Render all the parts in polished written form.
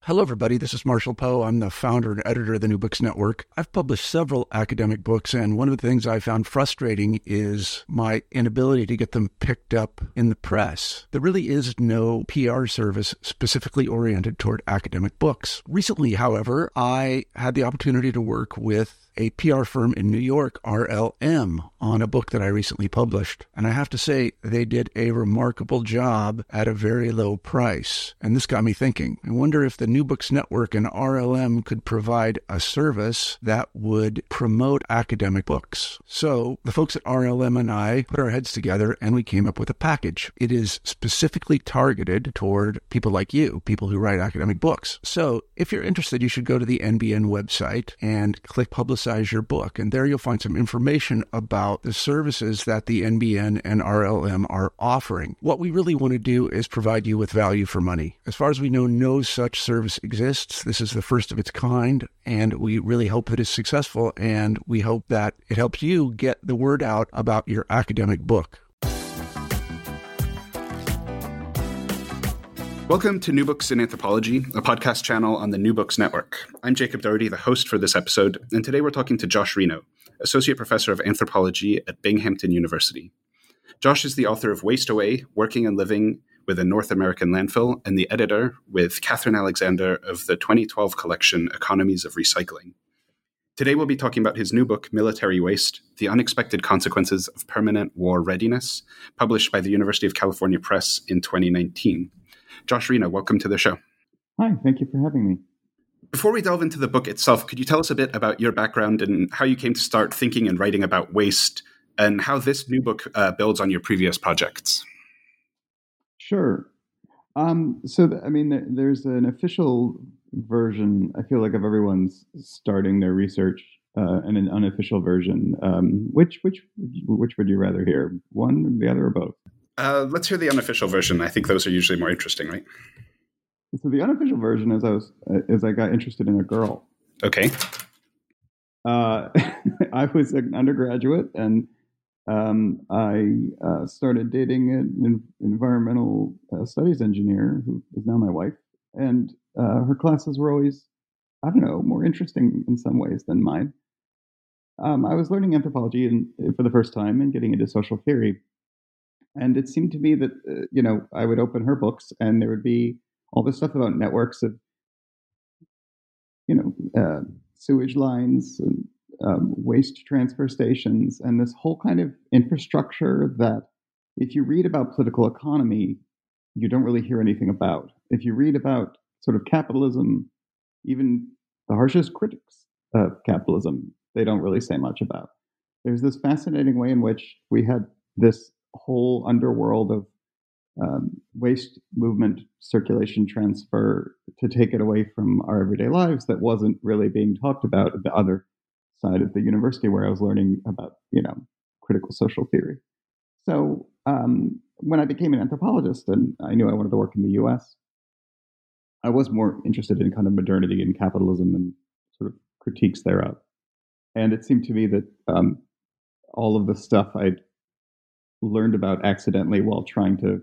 Hello, everybody. This is Marshall Poe. I'm the founder and editor of the New Books Network. I've published several academic books, and one of the things I found frustrating is my inability to get them picked up in the press. There really is no PR service specifically oriented toward academic books. Recently, however, I had the opportunity to work with a PR firm in New York, RLM, on a book that I recently published. And I have to say, they did a remarkable job at a very low price. And this got me thinking. I wonder if the New Books Network and RLM could provide a service that would promote academic books. So the folks at RLM and I put our heads together and we came up with a package. It is specifically targeted toward people like you, people who write academic books. So if you're interested, you should go to the NBN website and click Publicize Your Book. And there you'll find some information about the services that the NBN and RLM are offering. What we really want to do is provide you with value for money. As far as we know, no such service exists. This is the first of its kind, and we really hope that it's successful, and we hope that it helps you get the word out about your academic book. Welcome to New Books in Anthropology, a podcast channel on the New Books Network. I'm Jacob Doherty, the host for this episode, and today we're talking to Josh Reno, Associate Professor of Anthropology at Binghamton University. Josh is the author of Waste Away, Working and Living with a North American Landfill, and the editor with Catherine Alexander of the 2012 collection Economies of Recycling. Today we'll be talking about his new book, Military Waste, The Unexpected Consequences of Permanent War Readiness, published by the University of California Press in 2019. Josh Reno, welcome to the show. Hi, thank you for having me. Before we delve into the book itself, could you tell us a bit about your background and how you came to start thinking and writing about waste, and how this new book builds on your previous projects? Sure. There's an official version, I feel like, of everyone's starting their research, and an unofficial version. Which would you rather hear? One, the other, or both? Let's hear the unofficial version. I think those are usually more interesting, right? So the unofficial version is I got interested in a girl. Okay. I was an undergraduate, and I started dating an environmental studies engineer who is now my wife. And her classes were always, more interesting in some ways than mine. I was learning anthropology for the first time and getting into social theory. And it seemed to me that, I would open her books and there would be all this stuff about networks of, sewage lines and waste transfer stations, and this whole kind of infrastructure that if you read about political economy, you don't really hear anything about. If you read about sort of capitalism, even the harshest critics of capitalism, they don't really say much about. There's this fascinating way in which we had this whole underworld of waste movement, circulation, transfer to take it away from our everyday lives that wasn't really being talked about at the other side of the university where I was learning about, critical social theory. So when I became an anthropologist and I knew I wanted to work in the US, I was more interested in kind of modernity and capitalism and sort of critiques thereof. And it seemed to me that all of the stuff I'd learned about accidentally while trying to,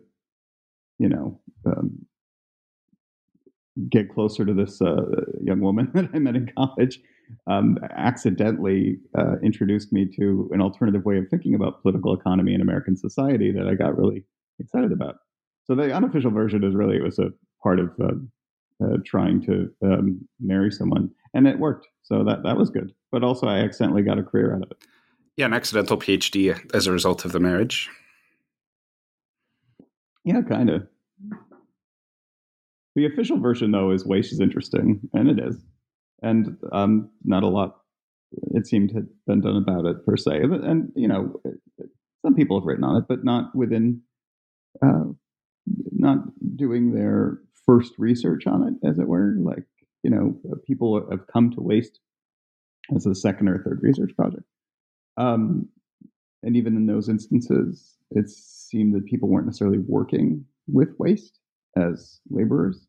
get closer to this young woman that I met in college, accidentally introduced me to an alternative way of thinking about political economy in American society that I got really excited about. So the unofficial version is really, it was a part of trying to marry someone, and it worked. So that was good. But also I accidentally got a career out of it. Yeah, an accidental PhD as a result of the marriage. Yeah, kind of. The official version, though, is waste is interesting, and it is. And not a lot, it seemed, had been done about it, per se. And, some people have written on it, but not within, not doing their first research on it, as it were. Like, people have come to waste as a second or third research project. And even in those instances, it seemed that people weren't necessarily working with waste as laborers,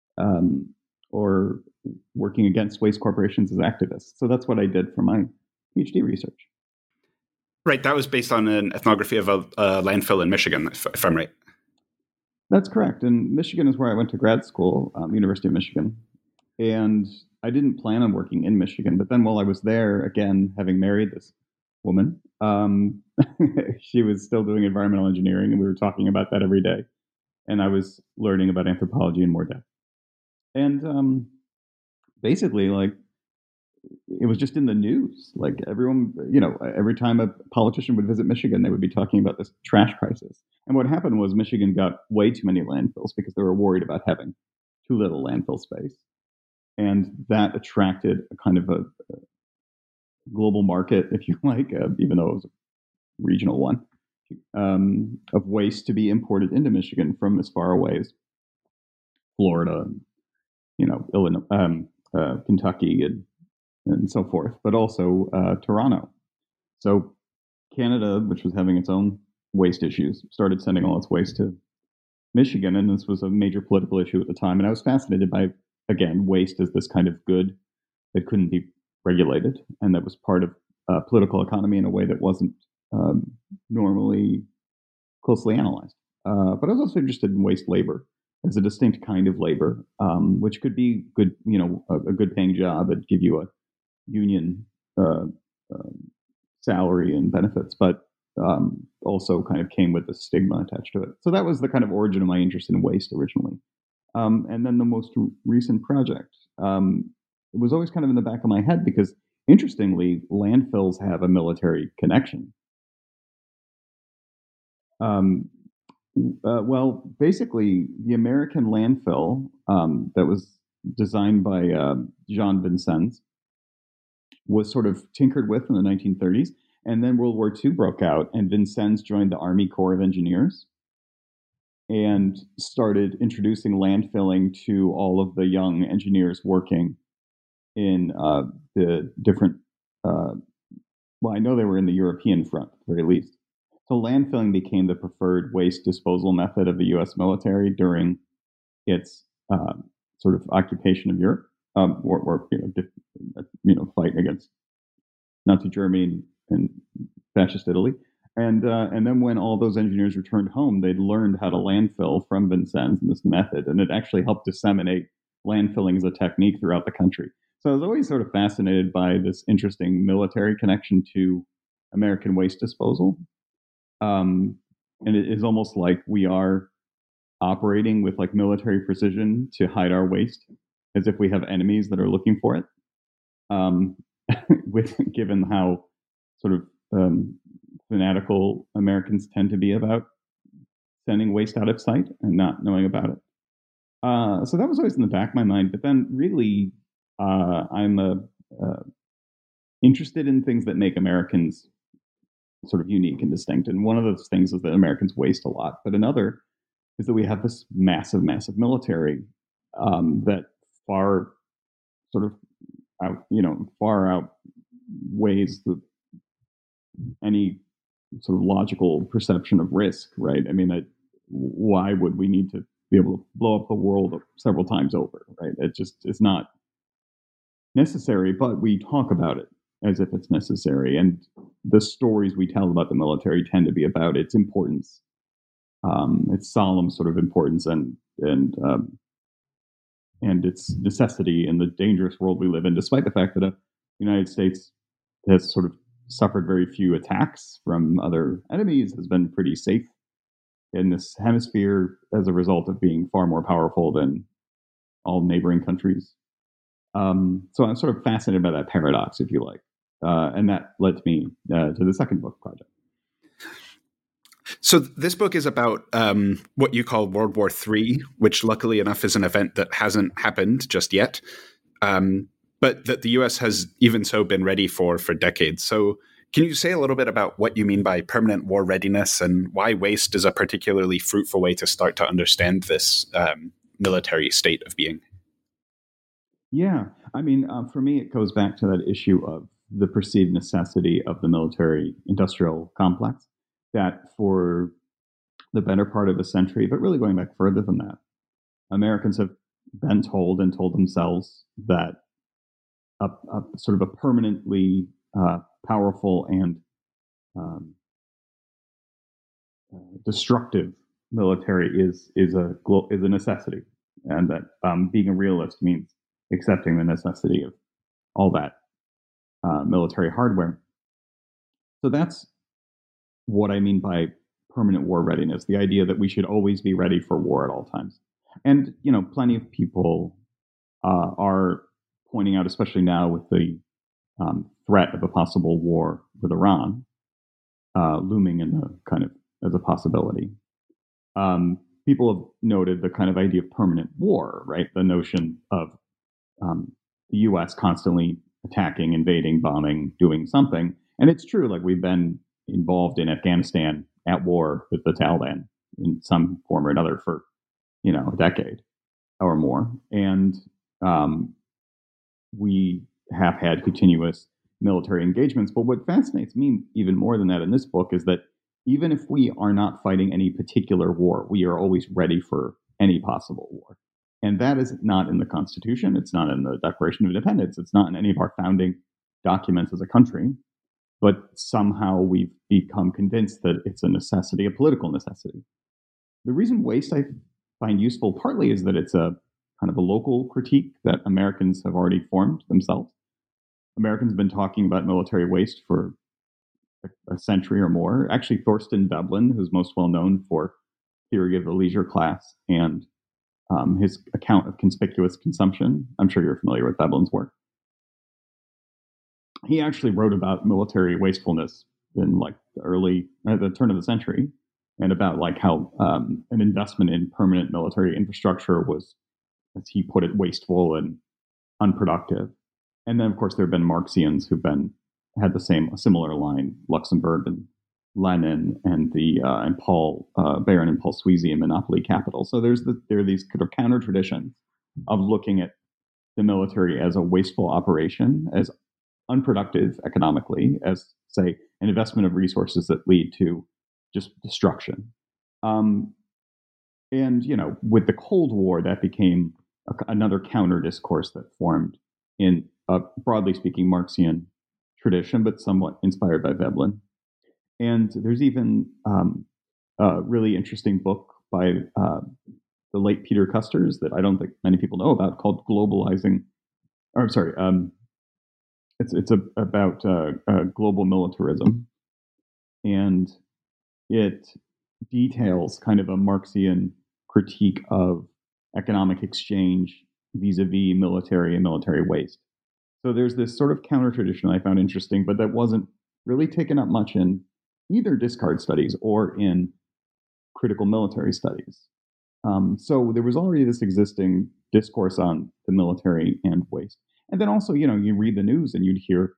or working against waste corporations as activists. So that's what I did for my PhD research. Right. That was based on an ethnography of a landfill in Michigan, if I'm right. That's correct. And Michigan is where I went to grad school, University of Michigan. And I didn't plan on working in Michigan. But then while I was there, again, having married this woman, she was still doing environmental engineering, and we were talking about that every day. And I was learning about anthropology in more depth. And basically, like, it was just in the news. Like everyone, every time a politician would visit Michigan, they would be talking about this trash crisis. And what happened was Michigan got way too many landfills because they were worried about having too little landfill space. And that attracted a kind of a global market, if you like, even though it was a regional one, of waste to be imported into Michigan from as far away as Florida, Illinois, Kentucky, and so forth, but also Toronto. So Canada, which was having its own waste issues, started sending all its waste to Michigan, and this was a major political issue at the time. And I was fascinated by, again, waste as this kind of good that couldn't be regulated, and that was part of political economy in a way that wasn't normally closely analyzed. But I was also interested in waste labor as a distinct kind of labor, which could be good, a good paying job and give you a union salary and benefits, but also kind of came with the stigma attached to it. So that was the kind of origin of my interest in waste originally. And then the most recent project, it was always kind of in the back of my head because, interestingly, landfills have a military connection. Well, basically, the American landfill that was designed by Jean Vincennes was sort of tinkered with in the 1930s. And then World War II broke out, and Vincennes joined the Army Corps of Engineers and started introducing landfilling to all of the young engineers working in the different, well, I know they were in the European front, at the very least. So landfilling became the preferred waste disposal method of the U.S. military during its sort of occupation of Europe, or fight against Nazi Germany and fascist Italy. And then when all those engineers returned home, they'd learned how to landfill from Vincennes in this method, and it actually helped disseminate landfilling as a technique throughout the country. So I was always sort of fascinated by this interesting military connection to American waste disposal. And it is almost like we are operating with like military precision to hide our waste, as if we have enemies that are looking for it. Given how sort of fanatical Americans tend to be about sending waste out of sight and not knowing about it. So that was always in the back of my mind. But then really, I'm interested in things that make Americans sort of unique and distinct. And one of those things is that Americans waste a lot. But another is that we have this massive, massive military that far outweighs any sort of logical perception of risk, right? I mean, why would we need to be able to blow up the world several times over, right? It's not necessary, but we talk about it as if it's necessary. And the stories we tell about the military tend to be about its importance, its solemn sort of importance, and its necessity in the dangerous world we live in, despite the fact that the United States has sort of suffered very few attacks from other enemies, has been pretty safe in this hemisphere as a result of being far more powerful than all neighboring countries. So I'm sort of fascinated by that paradox, if you like. And that led me to the second book project. So this book is about what you call World War III, which luckily enough is an event that hasn't happened just yet, but that the U.S. has even so been ready for decades. So can you say a little bit about what you mean by permanent war readiness and why waste is a particularly fruitful way to start to understand this military state of being? Yeah. I mean, for me, it goes back to that issue of the perceived necessity of the military-industrial complex, that for the better part of a century, but really going back further than that, Americans have been told and told themselves that a sort of a permanently powerful and destructive military is a necessity, and that being a realist means accepting the necessity of all that military hardware. So that's what I mean by permanent war readiness, the idea that we should always be ready for war at all times. And, plenty of people are pointing out, especially now with the threat of a possible war with Iran looming in the kind of as a possibility. People have noted the kind of idea of permanent war, right? The notion of the U.S. constantly attacking, invading, bombing, doing something. And it's true, like we've been involved in Afghanistan at war with the Taliban in some form or another for, a decade or more. And we have had continuous military engagements. But what fascinates me even more than that in this book is that even if we are not fighting any particular war, we are always ready for any possible war. And that is not in the Constitution. It's not in the Declaration of Independence. It's not in any of our founding documents as a country. But somehow we've become convinced that it's a necessity, a political necessity. The reason waste I find useful partly is that it's a kind of a local critique that Americans have already formed themselves. Americans have been talking about military waste for a century or more. Actually, Thorstein Veblen, who's most well known for Theory of the Leisure Class and his account of conspicuous consumption. I'm sure you're familiar with Veblen's work. He actually wrote about military wastefulness in like the turn of the century, and about like how an investment in permanent military infrastructure was, as he put it, wasteful and unproductive. And then, of course, there have been Marxians who've had a similar line, Luxemburg and Lenin and and Paul Barron and Paul Sweezy in Monopoly Capital. So there are these kind of counter traditions of looking at the military as a wasteful operation, as unproductive economically, as, say, an investment of resources that lead to just destruction. And, with the Cold War, that became another counter discourse that formed in a, broadly speaking, Marxian tradition, but somewhat inspired by Veblen. And there's even a really interesting book by the late Peter Custers that I don't think many people know about, called Globalizing. Or I'm sorry, it's about global militarism, and it details kind of a Marxian critique of economic exchange vis-a-vis military and military waste. So there's this sort of counter tradition I found interesting, but that wasn't really taken up much in either discard studies or in critical military studies. So there was already this existing discourse on the military and waste. And then also, you read the news and you'd hear,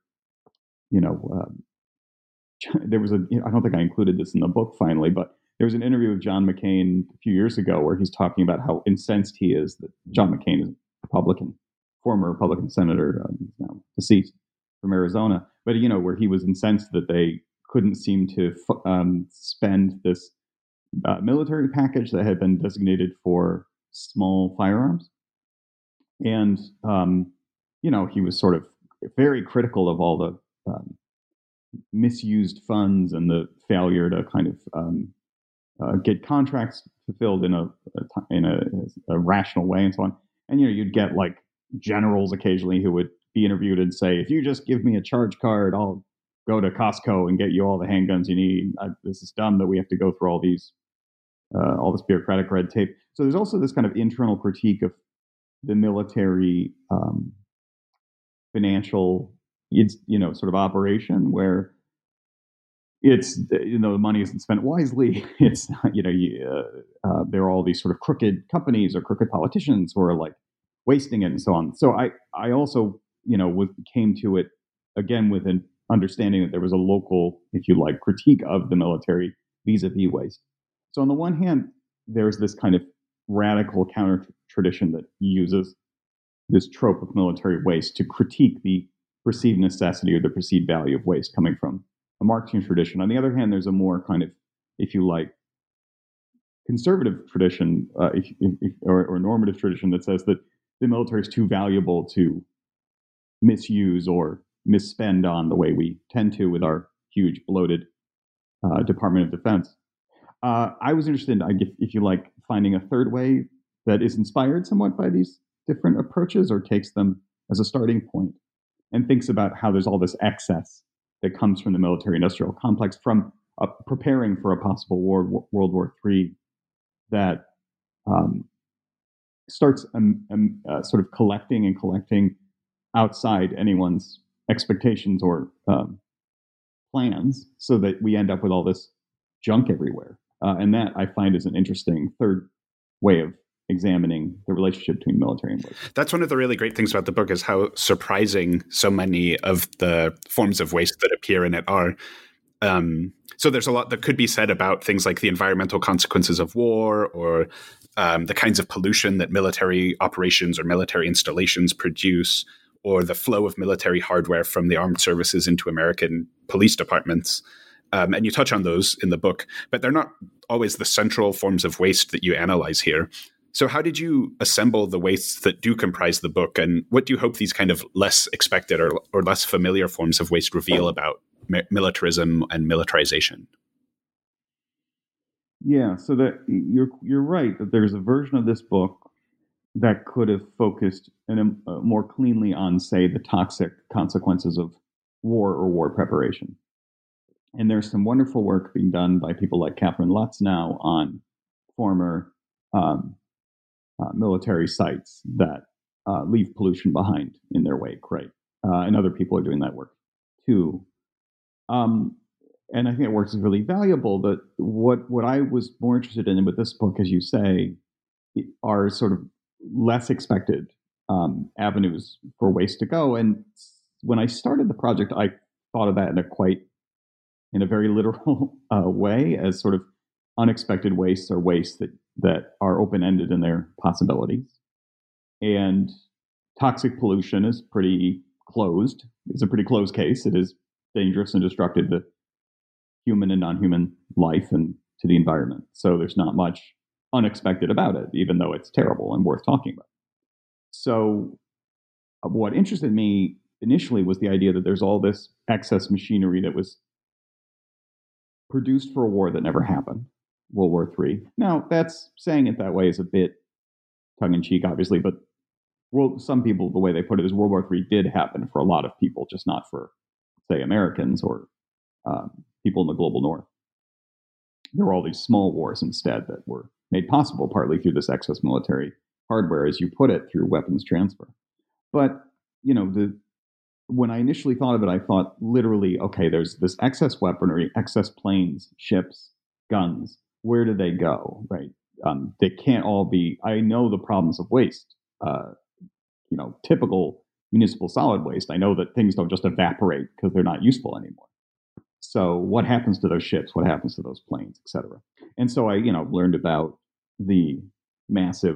there was I don't think I included this in the book finally, but there was an interview with John McCain a few years ago where he's talking about how incensed he is that John McCain is former Republican senator, now deceased, from Arizona, but where he was incensed that they couldn't seem to spend this military package that had been designated for small firearms, and he was sort of very critical of all the misused funds and the failure to kind of get contracts fulfilled in a rational way and so on. And you'd get like generals occasionally who would be interviewed and say, if you just give me a charge card, I'll go to Costco and get you all the handguns you need. This is dumb that we have to go through all this bureaucratic red tape. So there's also this kind of internal critique of the military financial, sort of operation where it's, the money isn't spent wisely. It's, there are all these sort of crooked companies or crooked politicians who are like wasting it and so on. So I also, came to it again with an understanding that there was a local, if you like, critique of the military vis-a-vis waste. So on the one hand, there's this kind of radical counter tradition that uses this trope of military waste to critique the perceived necessity or the perceived value of waste coming from a Marxian tradition. On the other hand, there's a more kind of, if you like, conservative tradition or normative tradition that says that the military is too valuable to misuse or misspend on the way we tend to with our huge bloated Department of Defense. I was interested in, if you like, finding a third way that is inspired somewhat by these different approaches or takes them as a starting point and thinks about how there's all this excess that comes from the military-industrial complex from preparing for a possible war, World War III, that starts sort of collecting outside anyone's expectations or plans, so that we end up with all this junk everywhere. And that I find is an interesting third way of examining the relationship between military and waste. That's one of the really great things about the book, is how surprising so many of the forms of waste that appear in it are. So there's a lot that could be said about things like the environmental consequences of war, or the kinds of pollution that military operations or military installations produce, or the flow of military hardware from the armed services into American police departments. And you touch on those in the book, but they're not always the central forms of waste that you analyze here. So how did you assemble the wastes that do comprise the book, and what do you hope these kind of less expected or less familiar forms of waste reveal about militarism and militarization? Yeah, so that you're right that there's a version of this book that could have focused more cleanly on, say, the toxic consequences of war or war preparation. And there's some wonderful work being done by people like Catherine Lutz now on former military sites that leave pollution behind in their wake, right? And other people are doing that work too. And I think it works is really valuable. But what I was more interested in with this book, as you say, are sort of less expected avenues for waste to go. And when I started the project, I thought of that in a very literal way, as sort of unexpected wastes or wastes that are open-ended in their possibilities. And toxic pollution is pretty closed. It's a pretty closed case. It is dangerous and destructive to human and non-human life and to the environment. So there's not much unexpected about it, even though it's terrible and worth talking about. So what interested me initially was the idea that there's all this excess machinery that was produced for a war that never happened, World War III. Now, that's saying it that way is a bit tongue-in-cheek, obviously, but some people, the way they put it is World War III did happen for a lot of people, just not for, say, Americans or people in the global north. There were all these small wars instead that were made possible partly through this excess military hardware, as you put it, through weapons transfer. But, when I initially thought of it, I thought literally, okay, there's this excess weaponry, excess planes, ships, guns. Where do they go, right? They can't all be, I know the problems of waste, typical municipal solid waste. I know that things don't just evaporate because they're not useful anymore. So what happens to those ships? What happens to those planes, et cetera? And so I, learned about the massive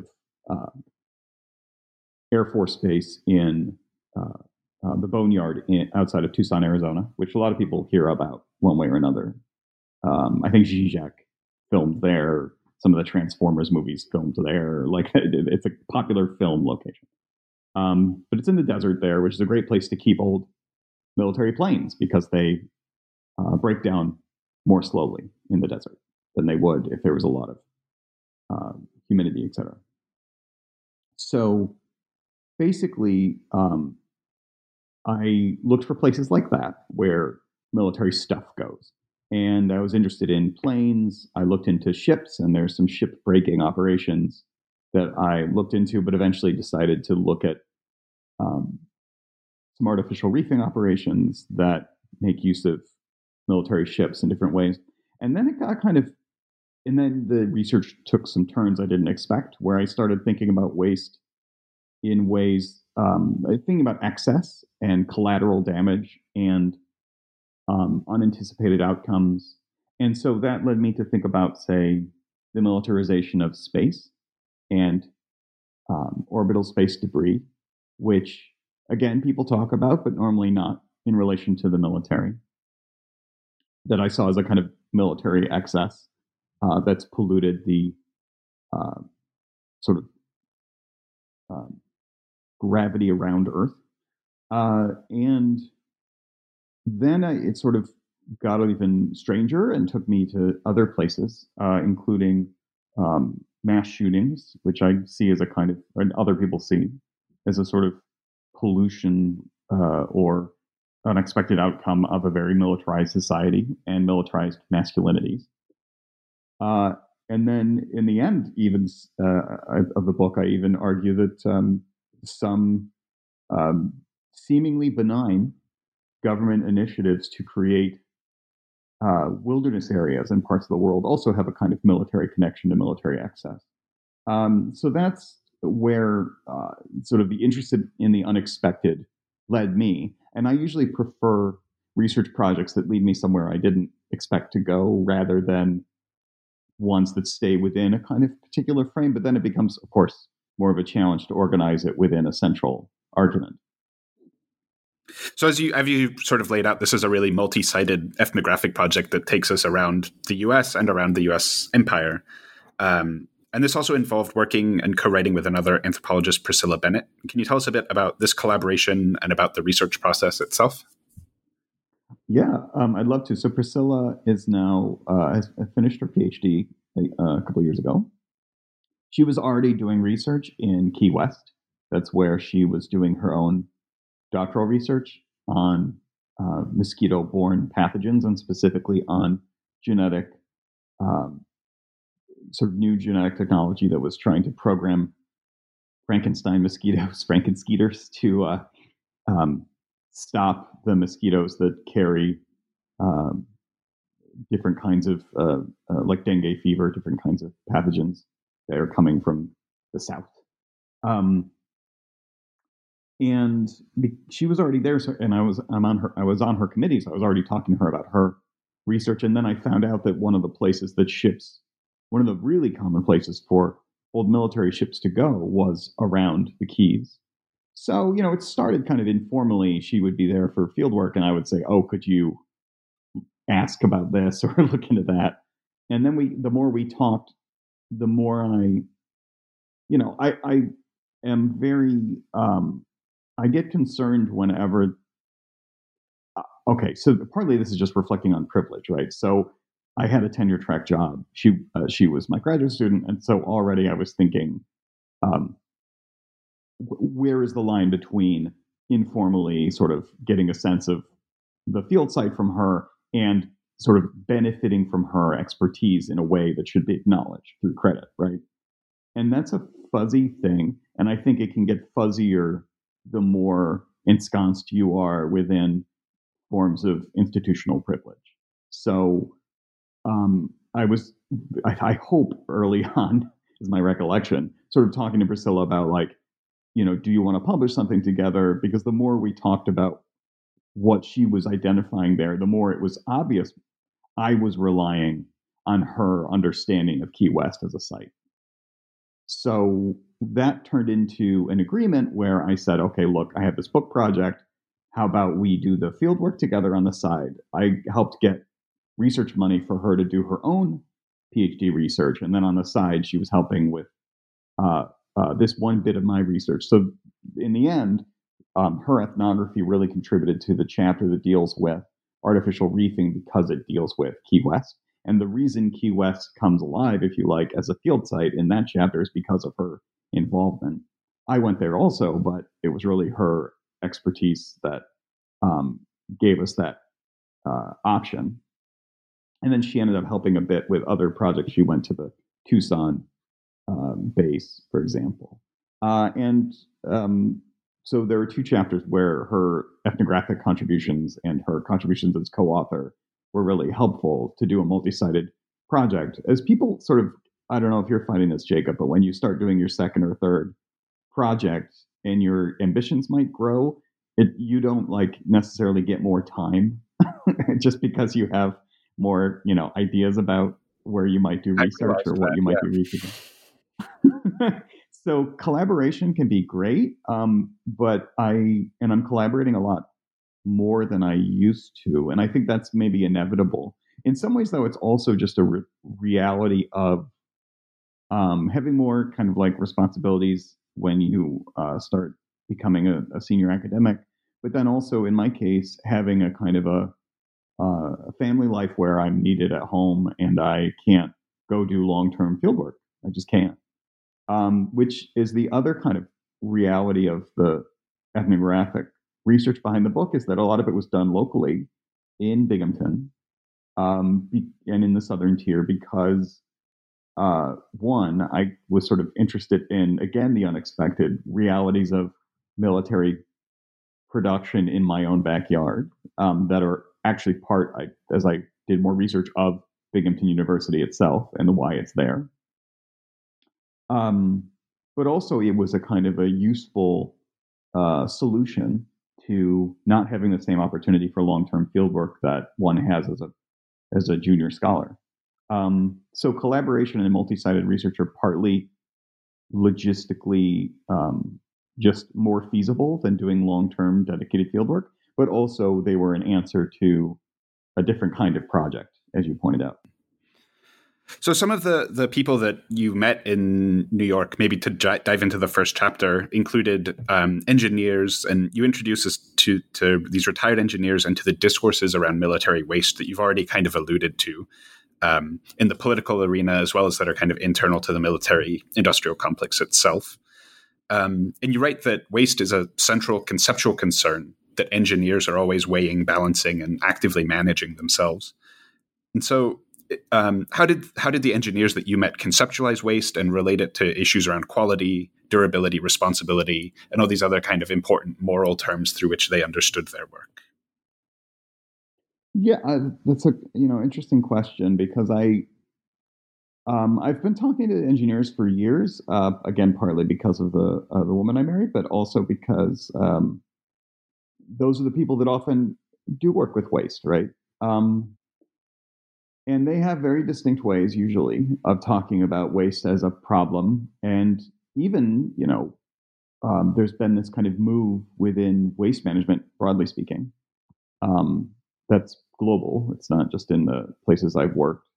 Air Force base in the Boneyard outside of Tucson, Arizona, which a lot of people hear about one way or another. I think Zizek filmed there. Some of the Transformers movies filmed there. Like, it's a popular film location. But it's in the desert there, which is a great place to keep old military planes because they break down more slowly in the desert than they would if there was a lot of humidity, etc. So basically, I looked for places like that where military stuff goes. And I was interested in planes. I looked into ships, and there's some ship breaking operations that I looked into, but eventually decided to look at some artificial reefing operations that make use of military ships in different ways. And then it got and then the research took some turns I didn't expect, where I started thinking about waste in ways, thinking about excess and collateral damage and unanticipated outcomes. And so that led me to think about, say, the militarization of space and orbital space debris, which, again, people talk about, but normally not in relation to the military, that I saw as a kind of military excess that's polluted the sort of gravity around Earth. And then it sort of got even stranger and took me to other places, including mass shootings, which I see as a kind of, and other people see as a sort of pollution or unexpected outcome of a very militarized society and militarized masculinities. And then in the end, even of the book, I even argue that some seemingly benign government initiatives to create wilderness areas in parts of the world also have a kind of military connection to military excess. So that's where sort of the interest in the unexpected led me. And I usually prefer research projects that lead me somewhere I didn't expect to go rather than ones that stay within a kind of particular frame. But then it becomes, of course, more of a challenge to organize it within a central argument. So as you sort of laid out, this is a really multi-sided ethnographic project that takes us around the U.S. and around the U.S. empire. And this also involved working and co-writing with another anthropologist, Priscilla Bennett. Can you tell us a bit about this collaboration and about the research process itself? Yeah, I'd love to. So Priscilla is now has finished her PhD a couple of years ago. She was already doing research in Key West. That's where she was doing her own doctoral research on mosquito-borne pathogens, and specifically on genetic, sort of new genetic technology that was trying to program Frankenstein mosquitoes, Frankenskeeters, to stop the mosquitoes that carry different kinds of, like dengue fever, different kinds of pathogens that are coming from the south. And she was already there, and I was on her committee, so I was already talking to her about her research. And then I found out that one of the really common places for old military ships to go was around the Keys. So, it started kind of informally. She would be there for field work, and I would say, "Oh, could you ask about this or look into that?" And then the more we talked, the more I am very, I get concerned whenever. Okay, so partly this is just reflecting on privilege, right? So I had a tenure track job. She was my graduate student, and so already I was thinking, where is the line between informally sort of getting a sense of the field site from her and sort of benefiting from her expertise in a way that should be acknowledged through credit, right? And that's a fuzzy thing, and I think it can get fuzzier the more ensconced you are within forms of institutional privilege. So I hope early on, is my recollection, sort of talking to Priscilla about do you want to publish something together? Because the more we talked about what she was identifying there, the more it was obvious I was relying on her understanding of Key West as a site. So that turned into an agreement where I said, okay, look, I have this book project. How about we do the field work together on the side? I helped get research money for her to do her own PhD research. And then on the side, she was helping with this one bit of my research. So in the end, her ethnography really contributed to the chapter that deals with artificial reefing because it deals with Key West. And the reason Key West comes alive, if you like, as a field site in that chapter is because of her involvement. I went there also, but it was really her expertise that gave us that option. And then she ended up helping a bit with other projects. She went to the Tucson base, for example. So there are two chapters where her ethnographic contributions and her contributions as co-author were really helpful to do a multi-sided project. As people sort of, I don't know if you're finding this, Jacob, but when you start doing your second or third project and your ambitions might grow, you don't necessarily get more time just because you have more, ideas about where you might do research or what you might be researching. So collaboration can be great, but I'm collaborating a lot more than I used to, and I think that's maybe inevitable. In some ways, though, it's also just a reality of having more kind of responsibilities when you start becoming a senior academic. But then also, in my case, having a kind of a family life where I'm needed at home and I can't go do long-term field work. I just can't. Which is the other kind of reality of the ethnographic research behind the book is that a lot of it was done locally in Binghamton and in the Southern Tier because, one, I was sort of interested in, again, the unexpected realities of military production in my own backyard that are actually as I did more research of Binghamton University itself and why it's there. But also it was a kind of a useful solution to not having the same opportunity for long-term fieldwork that one has as a junior scholar. So collaboration and multi-sided research are partly logistically just more feasible than doing long-term dedicated fieldwork, but also they were an answer to a different kind of project, as you pointed out. So some of the people that you met in New York, maybe to dive into the first chapter, included engineers, and you introduced us to these retired engineers and to the discourses around military waste that you've already kind of alluded to in the political arena, as well as that are kind of internal to the military industrial complex itself. And you write that waste is a central conceptual concern that engineers are always weighing, balancing, and actively managing themselves. And so how did the engineers that you met conceptualize waste and relate it to issues around quality, durability, responsibility, and all these other kind of important moral terms through which they understood their work? Yeah, that's a interesting question because I've been talking to engineers for years. Again, partly because of the woman I married, but also because those are the people that often do work with waste, right? And they have very distinct ways, usually, of talking about waste as a problem. And even, there's been this kind of move within waste management, broadly speaking, that's global. It's not just in the places I've worked.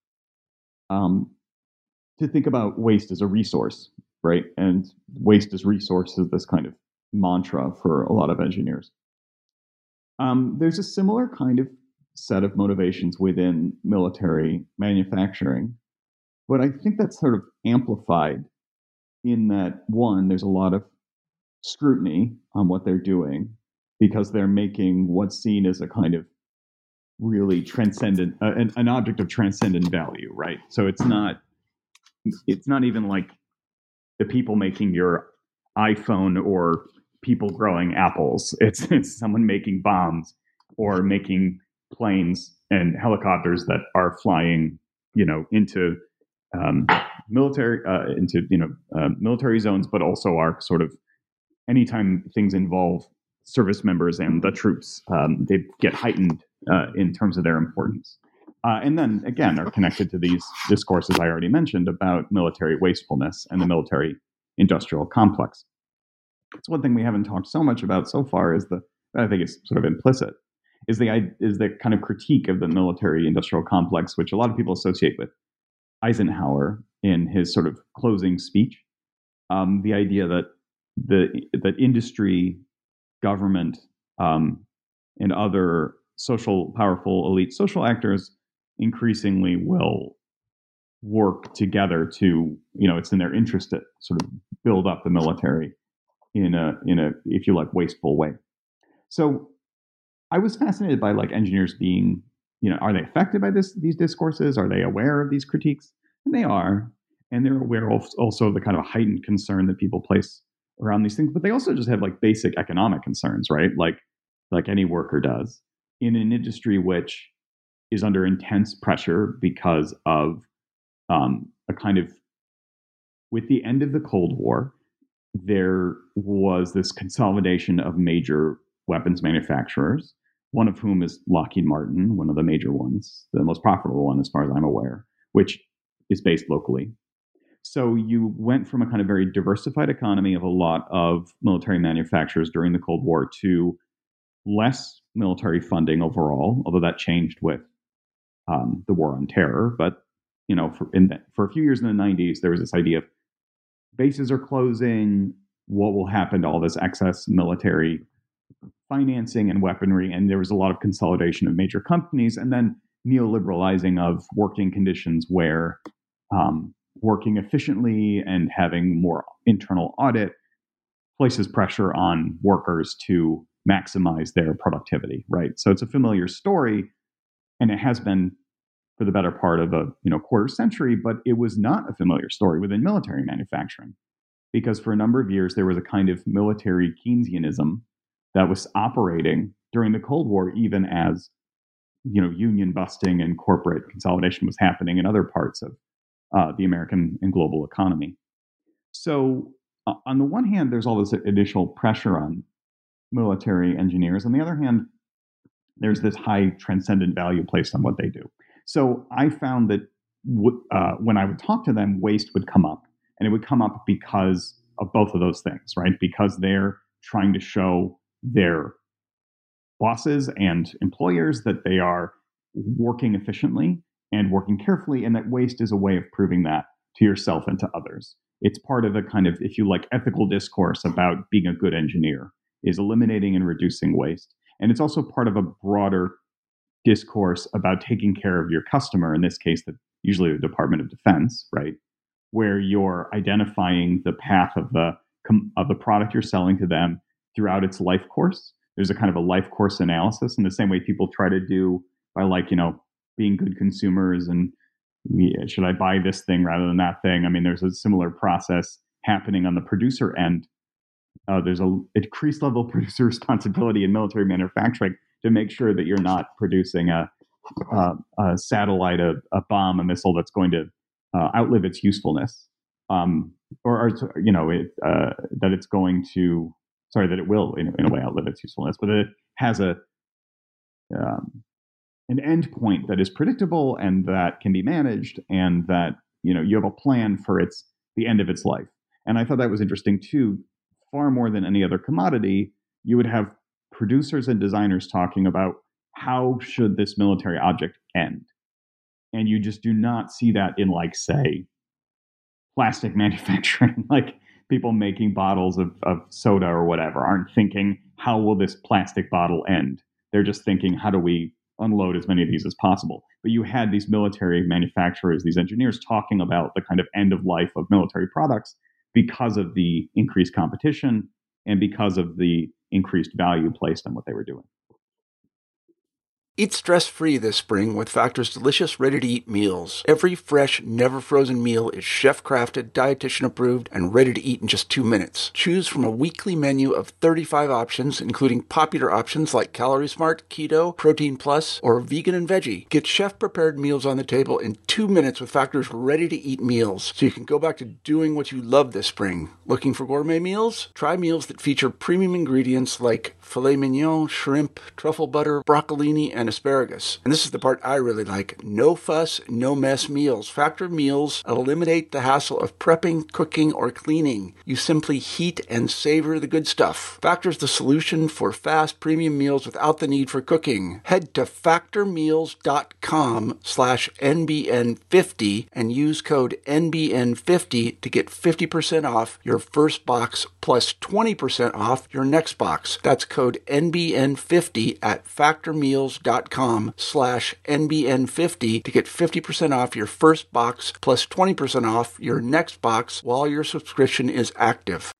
To think about waste as a resource, right? And waste as resource is this kind of mantra for a lot of engineers. There's a similar kind of set of motivations within military manufacturing, but I think that's sort of amplified in that, one, there's a lot of scrutiny on what they're doing because they're making what's seen as a kind of really transcendent, an object of transcendent value, right? So it's not even like the people making your iPhone or people growing apples. It's someone making bombs or making planes and helicopters that are flying, into military zones, but also are sort of anytime things involve service members and the troops, they get heightened in terms of their importance. And then again, are connected to these discourses I already mentioned about military wastefulness and the military industrial complex. It's one thing we haven't talked so much about so far I think it's sort of implicit, is the kind of critique of the military industrial complex, which a lot of people associate with Eisenhower in his sort of closing speech. The idea that that industry, government, and other powerful elite social actors increasingly will work together to, it's in their interest to sort of build up the military in a, if you like, wasteful way. So I was fascinated by engineers being, are they affected by these discourses? Are they aware of these critiques? And they are. And they're aware also of the kind of heightened concern that people place around these things. But they also just have basic economic concerns, right? Like any worker does in an industry which is under intense pressure because of a kind of, with the end of the Cold War, there was this consolidation of major weapons manufacturers, one of whom is Lockheed Martin, one of the major ones, the most profitable one as far as I'm aware, which is based locally. So you went from a kind of very diversified economy of a lot of military manufacturers during the Cold War to less military funding overall, although that changed with the war on terror. But for a few years in the 90s, there was this idea of bases are closing. What will happen to all this excess military financing and weaponry? And there was a lot of consolidation of major companies, and then neoliberalizing of working conditions where working efficiently and having more internal audit places pressure on workers to maximize their productivity, right? So it's a familiar story, and it has been for the better part of a quarter century, but it was not a familiar story within military manufacturing, because for a number of years there was a kind of military Keynesianism that was operating during the Cold War, even as union busting and corporate consolidation was happening in other parts of the American and global economy. So on the one hand, there's all this initial pressure on military engineers. On the other hand, there's this high transcendent value placed on what they do. So I found that when I would talk to them, waste would come up. And it would come up because of both of those things, right? Because they're trying to show their bosses and employers that they are working efficiently and working carefully, and that waste is a way of proving that to yourself and to others. It's part of a kind of, if you like, ethical discourse about being a good engineer, is eliminating and reducing waste. And it's also part of a broader discourse about taking care of your customer, in this case, usually the Department of Defense, right? Where you're identifying the path of the product you're selling to them throughout its life course. There's a kind of a life course analysis in the same way people try to do by being good consumers and should I buy this thing rather than that thing? I mean, there's a similar process happening on the producer end. There's a increased level of producer responsibility in military manufacturing to make sure that you're not producing a satellite, a bomb, a missile that's going to outlive its usefulness, that it's going to, that it will in a way outlive its usefulness, but it has an end point that is predictable and that can be managed, and that you have a plan for the end of its life. And I thought that was interesting too. Far more than any other commodity, you would have producers and designers talking about how should this military object end, and you just do not see that in, say, plastic manufacturing. People making bottles of soda or whatever aren't thinking, how will this plastic bottle end? They're just thinking, how do we unload as many of these as possible? But you had these military manufacturers, these engineers, talking about the kind of end of life of military products because of the increased competition and because of the increased value placed on what they were doing. Eat stress-free this spring with Factor's delicious, ready-to-eat meals. Every fresh, never-frozen meal is chef-crafted, dietitian-approved, and ready to eat in just 2 minutes. Choose from a weekly menu of 35 options, including popular options like Calorie Smart, Keto, Protein Plus, or Vegan and Veggie. Get chef-prepared meals on the table in 2 minutes with Factor's ready-to-eat meals, so you can go back to doing what you love this spring. Looking for gourmet meals? Try meals that feature premium ingredients like filet mignon, shrimp, truffle butter, broccolini, and asparagus. And this is the part I really like. No fuss, no mess meals. Factor meals eliminate the hassle of prepping, cooking, or cleaning. You simply heat and savor the good stuff. Factor's the solution for fast premium meals without the need for cooking. Head to factormeals.com/NBN50 and use code NBN50 to get 50% off your first box plus 20% off your next box. That's code NBN50 at factormeals.com/NBN50 to get 50% off your first box plus 20% off your next box while your subscription is active.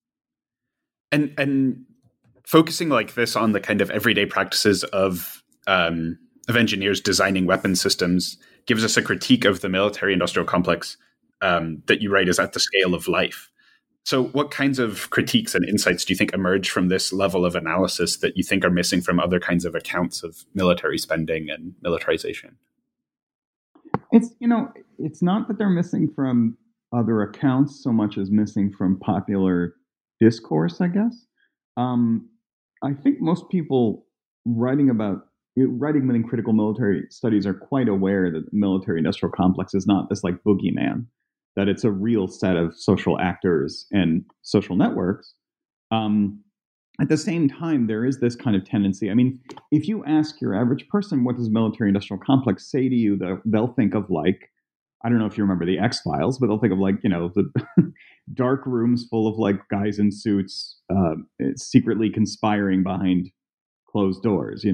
And focusing like this on the kind of everyday practices of engineers designing weapon systems gives us a critique of the military-industrial complex that you write is at the scale of life. So what kinds of critiques and insights do you think emerge from this level of analysis that you think are missing from other kinds of accounts of military spending and militarization? It's not that they're missing from other accounts so much as missing from popular discourse, I guess. I think most people writing within critical military studies are quite aware that the military-industrial complex is not this boogeyman, that it's a real set of social actors and social networks. At the same time, there is this kind of tendency. I mean, if you ask your average person, what does military-industrial complex say to you, they'll think of I don't know if you remember the X-Files, but they'll think of the dark rooms full of guys in suits secretly conspiring behind closed doors.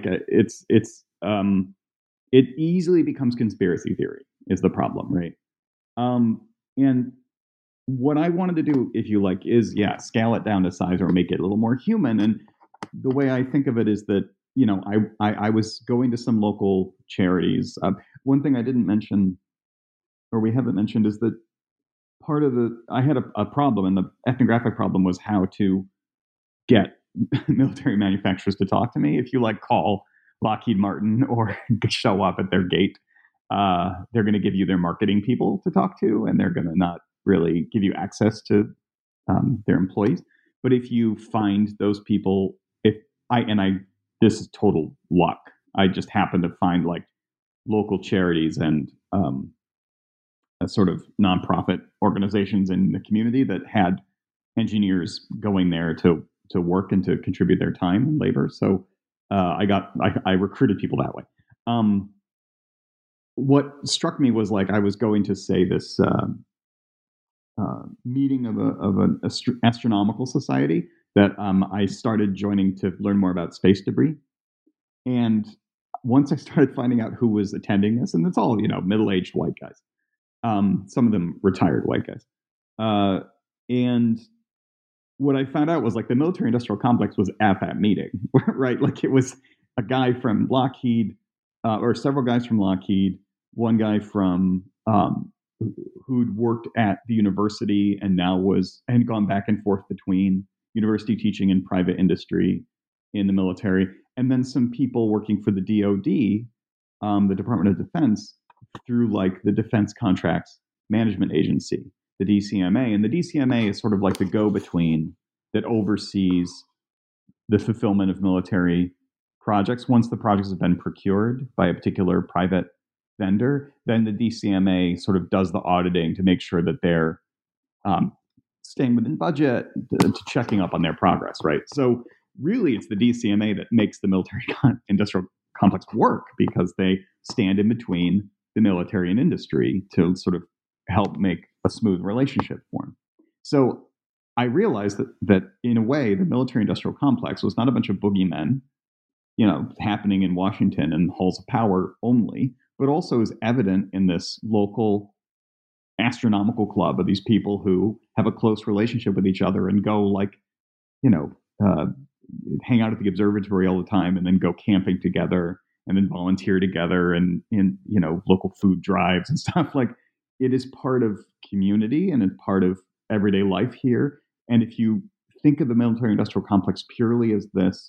It easily becomes conspiracy theory is the problem, right? And what I wanted to do, if you like, is scale it down to size or make it a little more human. And the way I think of it is that, I was going to some local charities. One thing I didn't mention, or we haven't mentioned, is that I had a problem, and the ethnographic problem was how to get military manufacturers to talk to me. If you call Lockheed Martin or show up at their gate, they're going to give you their marketing people to talk to, and they're going to not really give you access to their employees. But if you find those people, this is total luck. I just happened to find local charities and sort of nonprofit organizations in the community that had engineers going there to work and to contribute their time and labor. So I recruited people that way. What struck me was I was going to say this meeting of an astronomical society that I started joining to learn more about space debris. And once I started finding out who was attending this, and it's all middle-aged white guys, some of them retired white guys, and what I found out was the military-industrial complex was at that meeting, right? It was a guy from Lockheed, or several guys from Lockheed, one guy from who'd worked at the university and now had gone back and forth between university teaching and private industry in the military, and then some people working for the DoD, the Department of Defense, through the Defense Contracts Management Agency, the DCMA. And the DCMA is sort of the go-between that oversees the fulfillment of military projects. Once the projects have been procured by a particular private vendor, then the DCMA sort of does the auditing to make sure that they're staying within budget, to checking up on their progress, right? So really, it's the DCMA that makes the military-industrial complex work, because they stand in between the military and industry to sort of help make a smooth relationship form. So I realized that in a way, the military-industrial complex was not a bunch of boogeymen, happening in Washington and halls of power only, but also is evident in this local astronomical club of these people who have a close relationship with each other and go hang out at the observatory all the time, and then go camping together, and then volunteer together and in local food drives and stuff. It is part of community, and it's part of everyday life here. And if you think of the military-industrial complex purely as this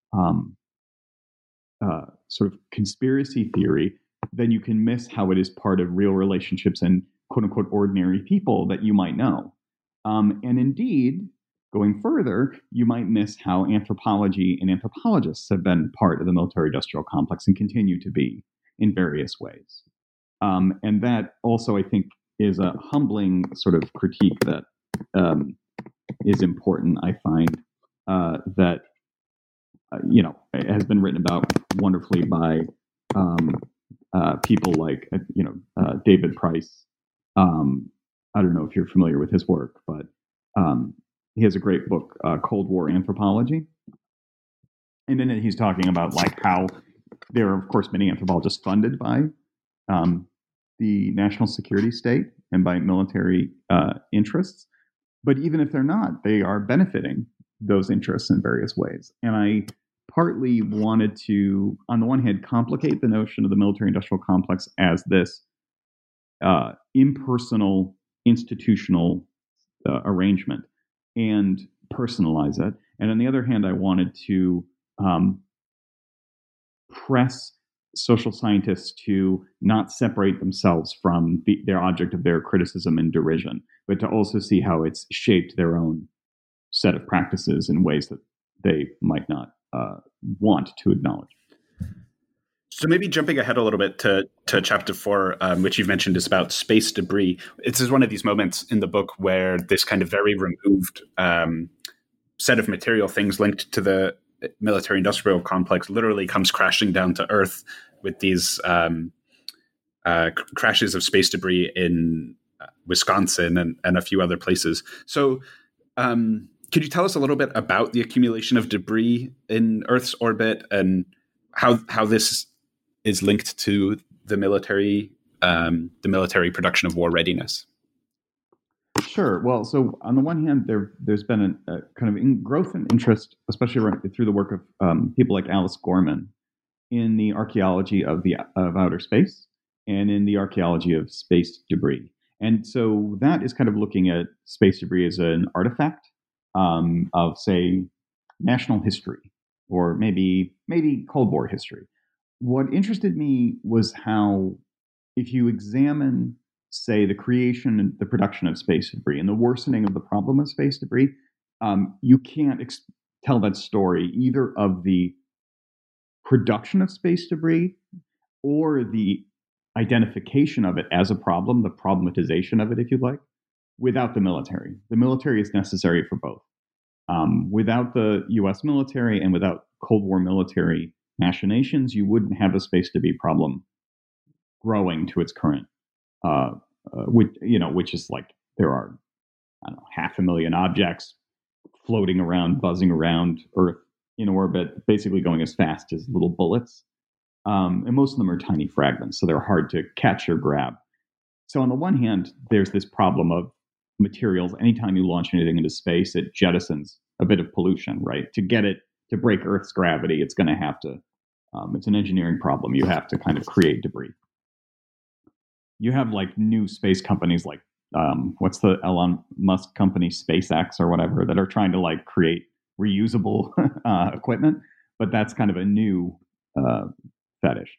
sort of conspiracy theory, then you can miss how it is part of real relationships and quote-unquote ordinary people that you might know. And indeed, going further, you might miss how anthropology and anthropologists have been part of the military-industrial complex and continue to be in various ways. And that also, I think, is a humbling sort of critique that is important. I find that it has been written about wonderfully by people like David Price. I don't know if you're familiar with his work, but he has a great book, Cold War Anthropology. And in it, he's talking about how there are, of course, many anthropologists funded by the national security state and by military interests. But even if they're not, they are benefiting those interests in various ways. And I partly wanted to, on the one hand, complicate the notion of the military-industrial complex as this impersonal institutional arrangement and personalize it. And on the other hand, I wanted to press social scientists to not separate themselves from their object of their criticism and derision, but to also see how it's shaped their own set of practices in ways that they might not want to acknowledge. So maybe jumping ahead a little bit to chapter 4, which you've mentioned, is about space debris. This is one of these moments in the book where this kind of very removed set of material things linked to the military-industrial complex literally comes crashing down to Earth with these crashes of space debris in Wisconsin and a few other places. So could you tell us a little bit about the accumulation of debris in Earth's orbit and how this is linked to the military production of war readiness? Sure. Well, so on the one hand, there's been a kind of growth in interest, especially through the work of people like Alice Gorman, in the archaeology of outer space and in the archaeology of space debris. And so that is kind of looking at space debris as an artifact of, say, national history or maybe Cold War history. What interested me was how, if you examine, say, the creation and the production of space debris and the worsening of the problem of space debris, you can't tell that story either of the production of space debris or the identification of it as a problem, the problematization of it, if you like, without the military. The military is necessary for both. Without the US military and without Cold War military machinations, you wouldn't have a space debris problem growing to its current, which is like there are, I don't know, 500,000 objects floating around, buzzing around Earth in orbit, basically going as fast as little bullets. And most of them are tiny fragments, so they're hard to catch or grab. So on the one hand, there's this problem of materials. Anytime you launch anything into space, it jettisons a bit of pollution, right? To get it to break Earth's gravity, it's going to have to, it's an engineering problem. You have to kind of create debris. You have like new space companies like, what's the Elon Musk company, SpaceX or whatever, that are trying to like create reusable equipment, but that's kind of a new fetish.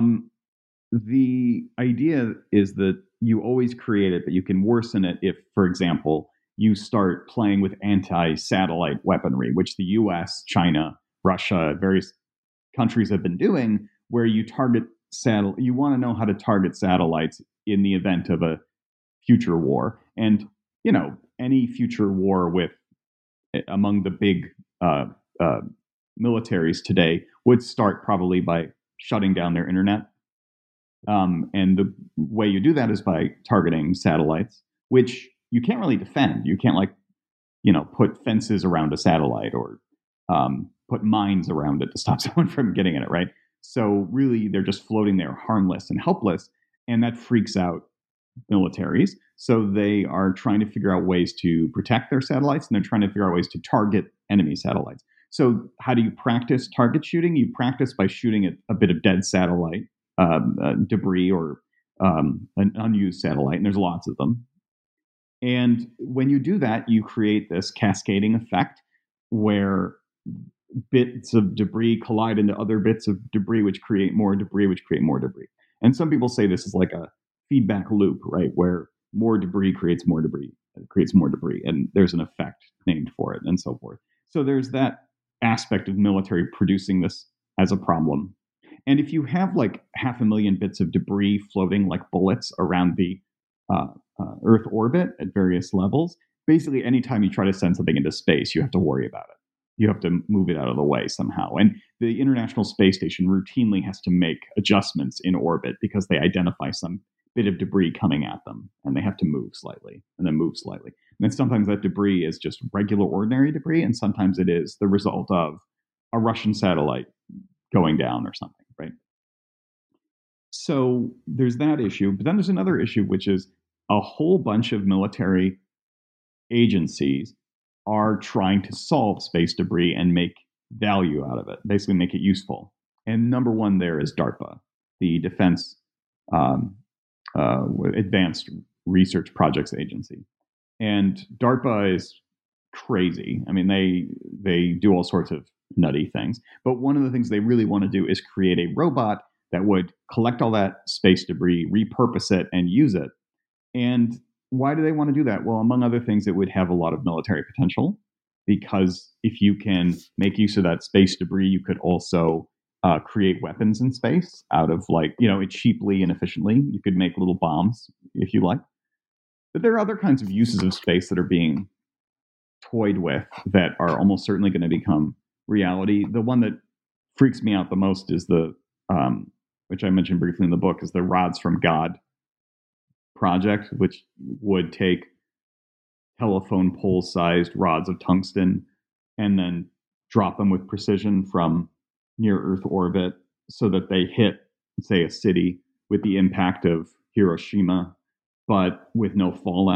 The idea is that you always create it, but you can worsen it if, for example, you start playing with anti-satellite weaponry, which the US, China, Russia, various countries have been doing, where you target you want to know how to target satellites in the event of a future war. And, you know, any future war with among the big militaries today would start probably by shutting down their internet. And the way you do that is by targeting satellites, which you can't really defend. You can't put fences around a satellite or put mines around it to stop someone from getting in it, right? So really, they're just floating there harmless and helpless. And that freaks out militaries. So they are trying to figure out ways to protect their satellites, and they're trying to figure out ways to target enemy satellites. So how do you practice target shooting? You practice by shooting at a bit of dead satellite debris or an unused satellite, and there's lots of them. And when you do that, you create this cascading effect where bits of debris collide into other bits of debris, which create more debris, which create more debris. And some people say this is like a feedback loop, right? Where more debris creates more debris, and there's an effect named for it, and so forth. So there's that aspect of military producing this as a problem. And if you have like 500,000 bits of debris floating like bullets around the Earth orbit at various levels, basically anytime you try to send something into space, you have to worry about it. You have to move it out of the way somehow. And the International Space Station routinely has to make adjustments in orbit because they identify some bit of debris coming at them, and they have to move slightly and then move slightly. And then sometimes that debris is just regular, ordinary debris, and sometimes it is the result of a Russian satellite going down or something, right? So there's that issue. But then there's another issue, which is a whole bunch of military agencies are trying to solve space debris and make value out of it, basically make it useful. And number one there is DARPA, the Defense Advanced Research Projects Agency. And DARPA is crazy. I mean, they do all sorts of nutty things. But one of the things they really want to do is create a robot that would collect all that space debris, repurpose it, and use it. And why do they want to do that? Well, among other things, it would have a lot of military potential, because if you can make use of that space debris, you could also create weapons in space out of it cheaply and efficiently. You could make little bombs if you like. But there are other kinds of uses of space that are being toyed with that are almost certainly going to become reality. The one that freaks me out the most is which I mentioned briefly in the book, is the Rods from God project, which would take telephone pole-sized rods of tungsten and then drop them with precision from near Earth orbit so that they hit, say, a city with the impact of Hiroshima, but with no fallout.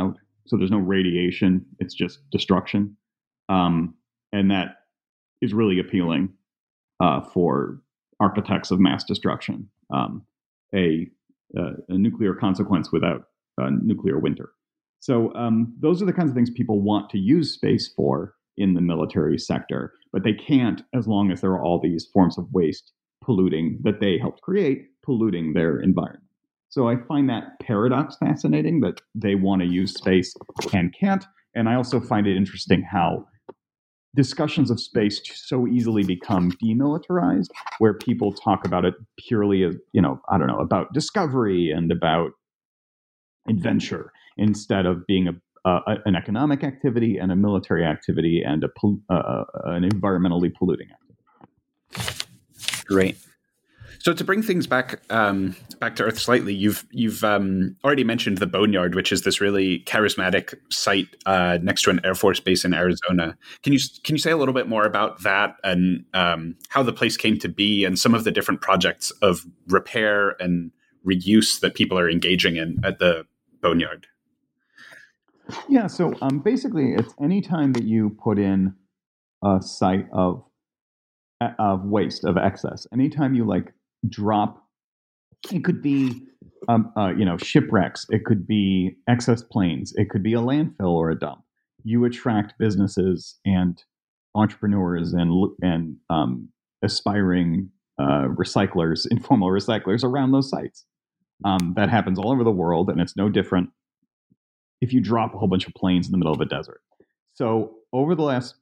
So there's no radiation. It's just destruction. And that is really appealing for architects of mass destruction. A nuclear consequence without nuclear winter. So those are the kinds of things people want to use space for in the military sector, but they can't as long as there are all these forms of waste polluting that they helped create, polluting their environment. So I find that paradox fascinating, that they want to use space and can't. And I also find it interesting how discussions of space so easily become demilitarized, where people talk about it purely as, about discovery and about adventure, instead of being an economic activity and a military activity and an environmentally polluting activity. Great. So to bring things back to Earth slightly, you've already mentioned the Boneyard, which is this really charismatic site next to an Air Force base in Arizona. Can you say a little bit more about that and how the place came to be and some of the different projects of repair and reuse that people are engaging in at the Boneyard? Yeah, so basically, it's any time that you put in a site of waste, of excess, anytime you drop, it could be shipwrecks, it could be excess planes, it could be a landfill or a dump. You attract businesses and entrepreneurs and aspiring recyclers, informal recyclers around those sites. That happens all over the world, and it's no different if you drop a whole bunch of planes in the middle of a desert. So over the last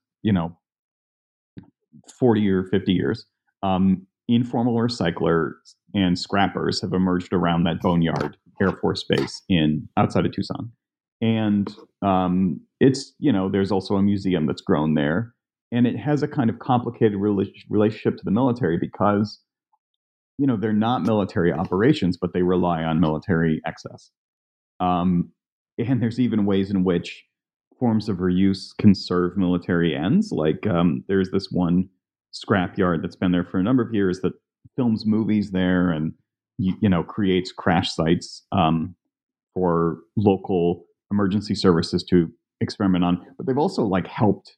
40 or 50 years, informal recyclers and scrappers have emerged around that Boneyard Air Force Base outside of Tucson. And it's, there's also a museum that's grown there. And it has a kind of complicated relationship to the military because, they're not military operations, but they rely on military excess. And there's even ways in which forms of reuse can serve military ends. Like there's this one scrapyard that's been there for a number of years that films movies there and creates crash sites for local emergency services to experiment on. But they've also helped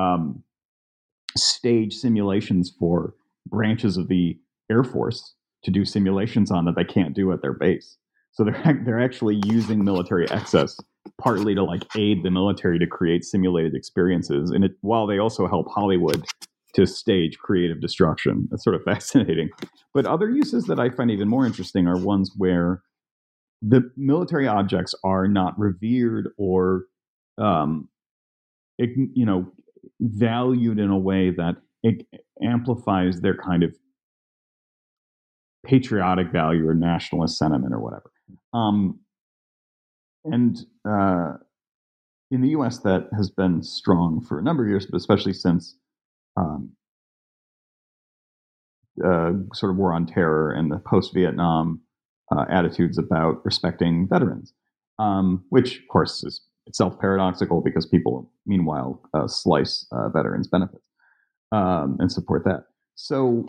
stage simulations for branches of the Air Force to do simulations on that they can't do at their base. So they're actually using military excess partly to aid the military to create simulated experiences, and while they also help Hollywood to stage creative destruction. That's sort of fascinating. But other uses that I find even more interesting are ones where the military objects are not revered or valued in a way that it amplifies their kind of patriotic value or nationalist sentiment or whatever. And in the U.S., that has been strong for a number of years, but especially since sort of war on terror and the post-Vietnam attitudes about respecting veterans, which, of course, is itself paradoxical because people, meanwhile, slice veterans' benefits and support that. So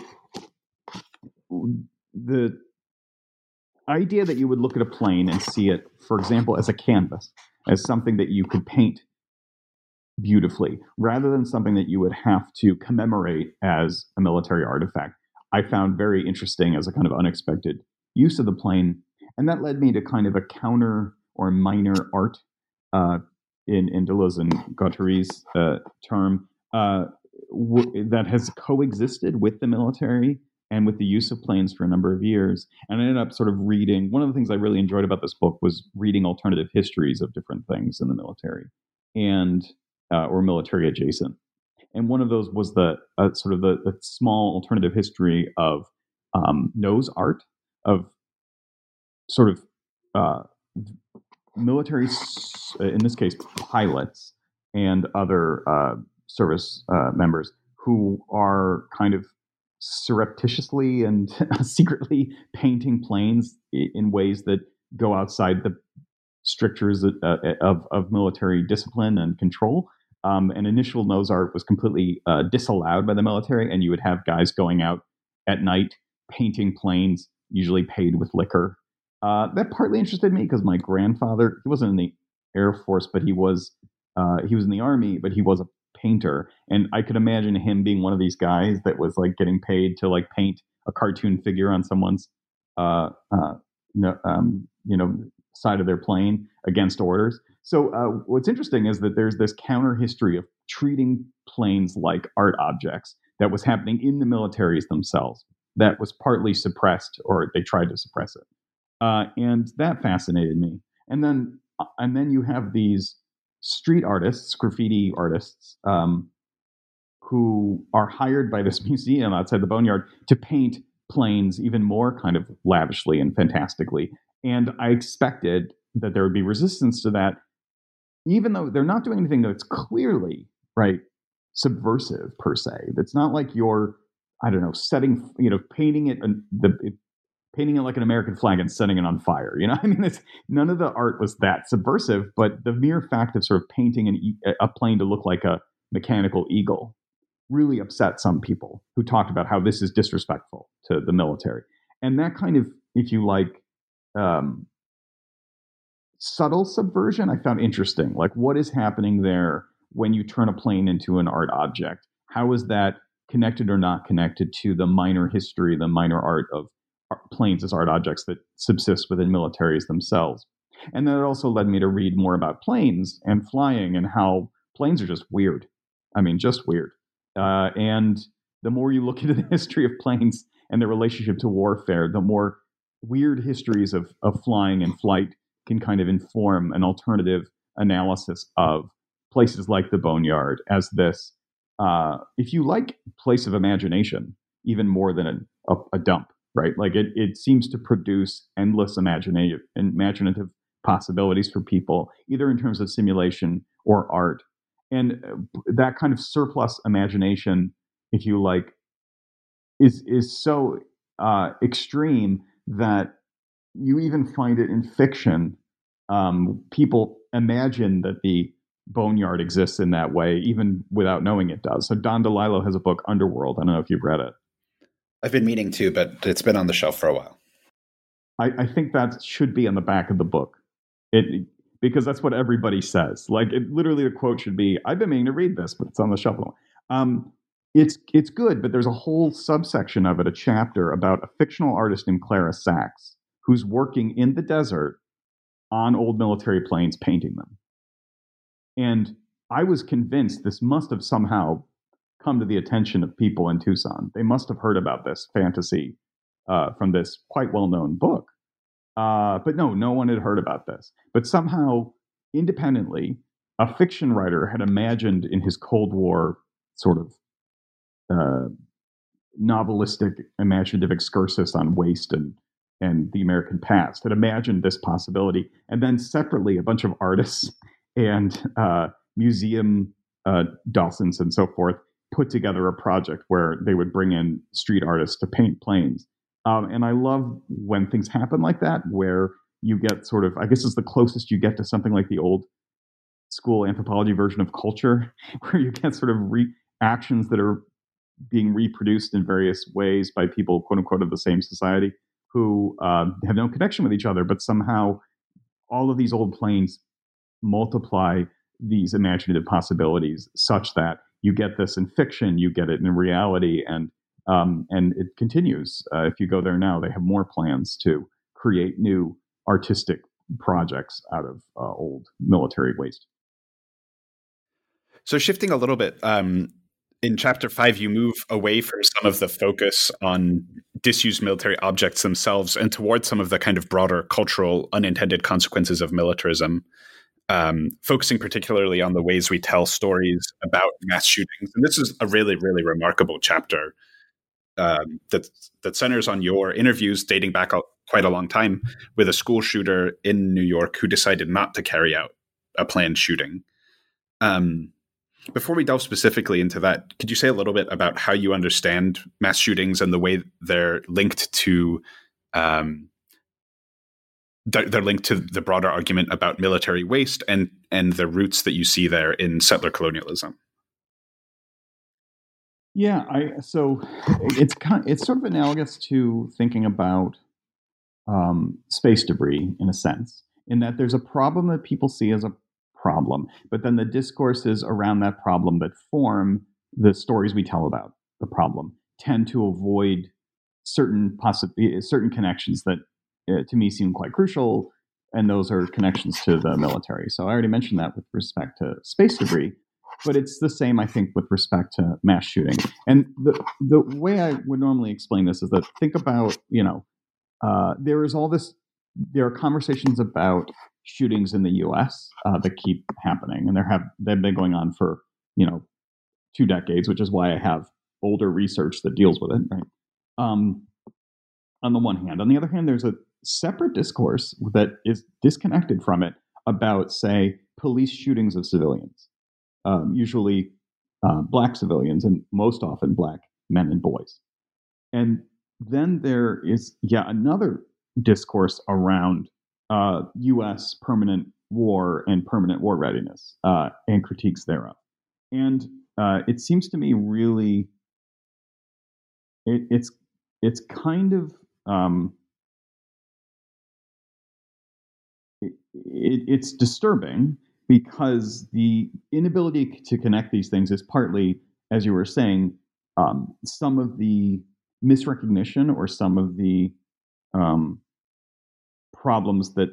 the idea that you would look at a plane and see it, for example, as a canvas, as something that you could paint beautifully, rather than something that you would have to commemorate as a military artifact, I found very interesting as a kind of unexpected use of the plane. And that led me to kind of a counter or minor art, in Deleuze and Guattari's term, that has coexisted with the military and with the use of planes for a number of years. And I ended up sort of reading, one of the things I really enjoyed about this book was reading alternative histories of different things in the military and or military adjacent. And one of those was the small alternative history of nose art, of sort of military, in this case, pilots and other service members who are kind of surreptitiously and secretly painting planes in ways that go outside the strictures of military discipline and control. And initial nose art was completely disallowed by the military, and you would have guys going out at night painting planes, usually paid with liquor. That partly interested me because my grandfather, he wasn't in the Air Force, but he was in the Army, but he was a painter. And I could imagine him being one of these guys that was like getting paid to like paint a cartoon figure on someone's side of their plane against orders. So what's interesting is that there's this counter history of treating planes like art objects that was happening in the militaries themselves that was partly suppressed, or they tried to suppress it. And that fascinated me. And then you have these street artists, graffiti artists, who are hired by this museum outside the Boneyard to paint planes even more kind of lavishly and fantastically. And I expected that there would be resistance to that, even though they're not doing anything that's clearly, right, subversive per se. It's not like you're, I don't know, painting it like an American flag and setting it on fire. I mean, none of the art was that subversive, but the mere fact of sort of painting a plane to look like a mechanical eagle really upset some people who talked about how this is disrespectful to the military. And that kind of, if you like, subtle subversion, I found interesting. Like, what is happening there when you turn a plane into an art object? How is that connected or not connected to the minor history, the minor art of planes as art objects that subsist within militaries themselves? And then it also led me to read more about planes and flying and how planes are just weird. I mean, just weird. And the more you look into the history of planes and their relationship to warfare, the more weird histories of flying and flight can kind of inform an alternative analysis of places like the Boneyard as this, if you like, place of imagination, even more than a dump, right? Like it seems to produce endless imaginative possibilities for people, either in terms of simulation or art. And that kind of surplus imagination, if you like, is so extreme that you even find it in fiction. People imagine that the Boneyard exists in that way, even without knowing it does. So Don DeLillo has a book, Underworld. I don't know if you've read it. I've been meaning to, but it's been on the shelf for a while. I think that should be on the back of the book. Because that's what everybody says. Like, literally the quote should be, I've been meaning to read this, but it's on the shelf. It's good, but there's a whole subsection of it, a chapter about a fictional artist named Clara Sachs, who's working in the desert on old military planes, painting them. And I was convinced this must have somehow come to the attention of people in Tucson. They must have heard about this fantasy from this quite well-known book. But no one had heard about this. But somehow, independently, a fiction writer had imagined in his Cold War sort of novelistic, imaginative excursus on waste and the American past, had imagined this possibility. And then separately, a bunch of artists and museum docents and so forth put together a project where they would bring in street artists to paint planes. And I love when things happen like that, where you get sort of, I guess it's the closest you get to something like the old school anthropology version of culture, where you get sort of actions that are being reproduced in various ways by people, quote unquote, of the same society who have no connection with each other, but somehow all of these old planes multiply these imaginative possibilities such that you get this in fiction, you get it in reality, and it continues. If you go there now, they have more plans to create new artistic projects out of old military waste. So shifting a little bit, in Chapter 5, you move away from some of the focus on disused military objects themselves and towards some of the kind of broader cultural unintended consequences of militarism, focusing particularly on the ways we tell stories about mass shootings. And this is a really, really remarkable chapter that centers on your interviews dating back quite a long time with a school shooter in New York who decided not to carry out a planned shooting. Before we delve specifically into that, could you say a little bit about how you understand mass shootings and the way they're linked to the broader argument about military waste and the roots that you see there in settler colonialism? Yeah, so it's sort of analogous to thinking about space debris in a sense, in that there's a problem that people see as a problem. But then the discourses around that problem that form the stories we tell about the problem tend to avoid certain connections that to me seem quite crucial, and those are connections to the military. So I already mentioned that with respect to space debris, but it's the same, I think, with respect to mass shooting. And the way I would normally explain this is that think about, there are conversations about shootings in the U.S. That keep happening, and they've been going on for 2 decades, which is why I have older research that deals with it. Right. On the one hand, on the other hand, there's a separate discourse that is disconnected from it about, say, police shootings of civilians, usually black civilians, and most often black men and boys. And then there is another discourse around U.S. permanent war and permanent war readiness and critiques thereof. And it seems to me really, it's kind of it's disturbing, because the inability to connect these things is partly, as you were saying, some of the misrecognition or some of the problems that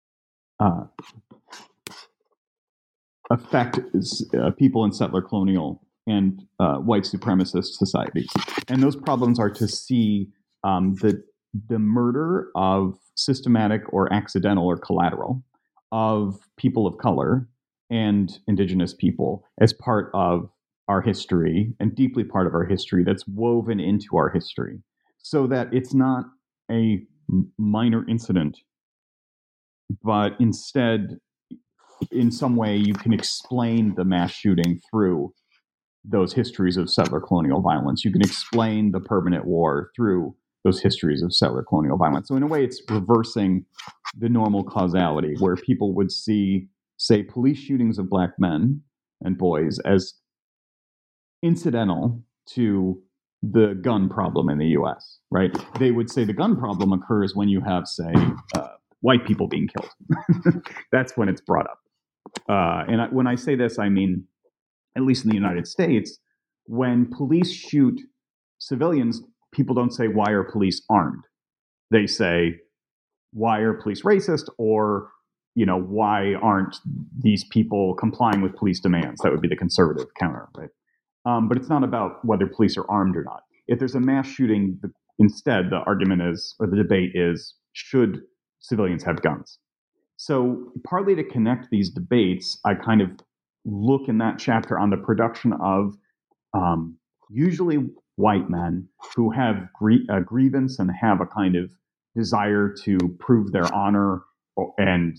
affect people in settler colonial and white supremacist societies. And those problems are to see the murder of systematic or accidental or collateral of people of color and indigenous people as part of our history, and deeply part of our history, that's woven into our history, so that it's not a minor incident, but instead, in some way, you can explain the mass shooting through those histories of settler colonial violence. You can explain the permanent war through those histories of settler colonial violence. So in a way, it's reversing the normal causality, where people would see, say, police shootings of black men and boys as incidental to the gun problem in the U.S., right? They would say the gun problem occurs when you have, say, white people being killed. That's when it's brought up. When I say this, I mean, at least in the United States, when police shoot civilians, people don't say, why are police armed? They say, why are police racist? Or, why aren't these people complying with police demands? That would be the conservative counter, right? But it's not about whether police are armed or not. If there's a mass shooting, instead, the argument is, or the debate is, should civilians have guns? So partly to connect these debates, I kind of look in that chapter on the production of usually white men who have a grievance and have a kind of desire to prove their honor, and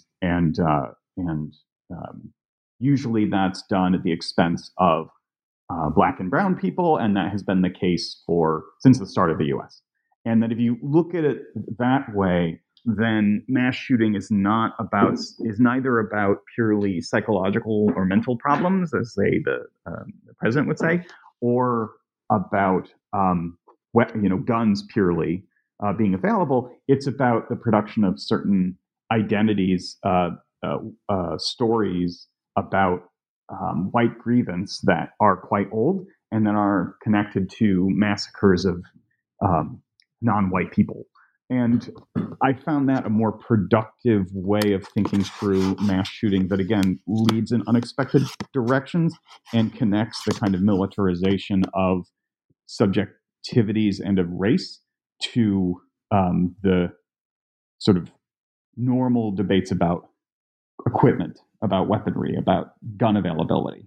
usually that's done at the expense of black and brown people, and that has been the case since the start of the U.S. And that if you look at it that way, then mass shooting is neither about purely psychological or mental problems, as the president would say, or about guns purely being available. It's about the production of certain identities, stories about white grievance that are quite old and that are connected to massacres of non-white people. And I found that a more productive way of thinking through mass shooting that, again, leads in unexpected directions and connects the kind of militarization of subjectivities and of race to the sort of normal debates about equipment, about weaponry, about gun availability.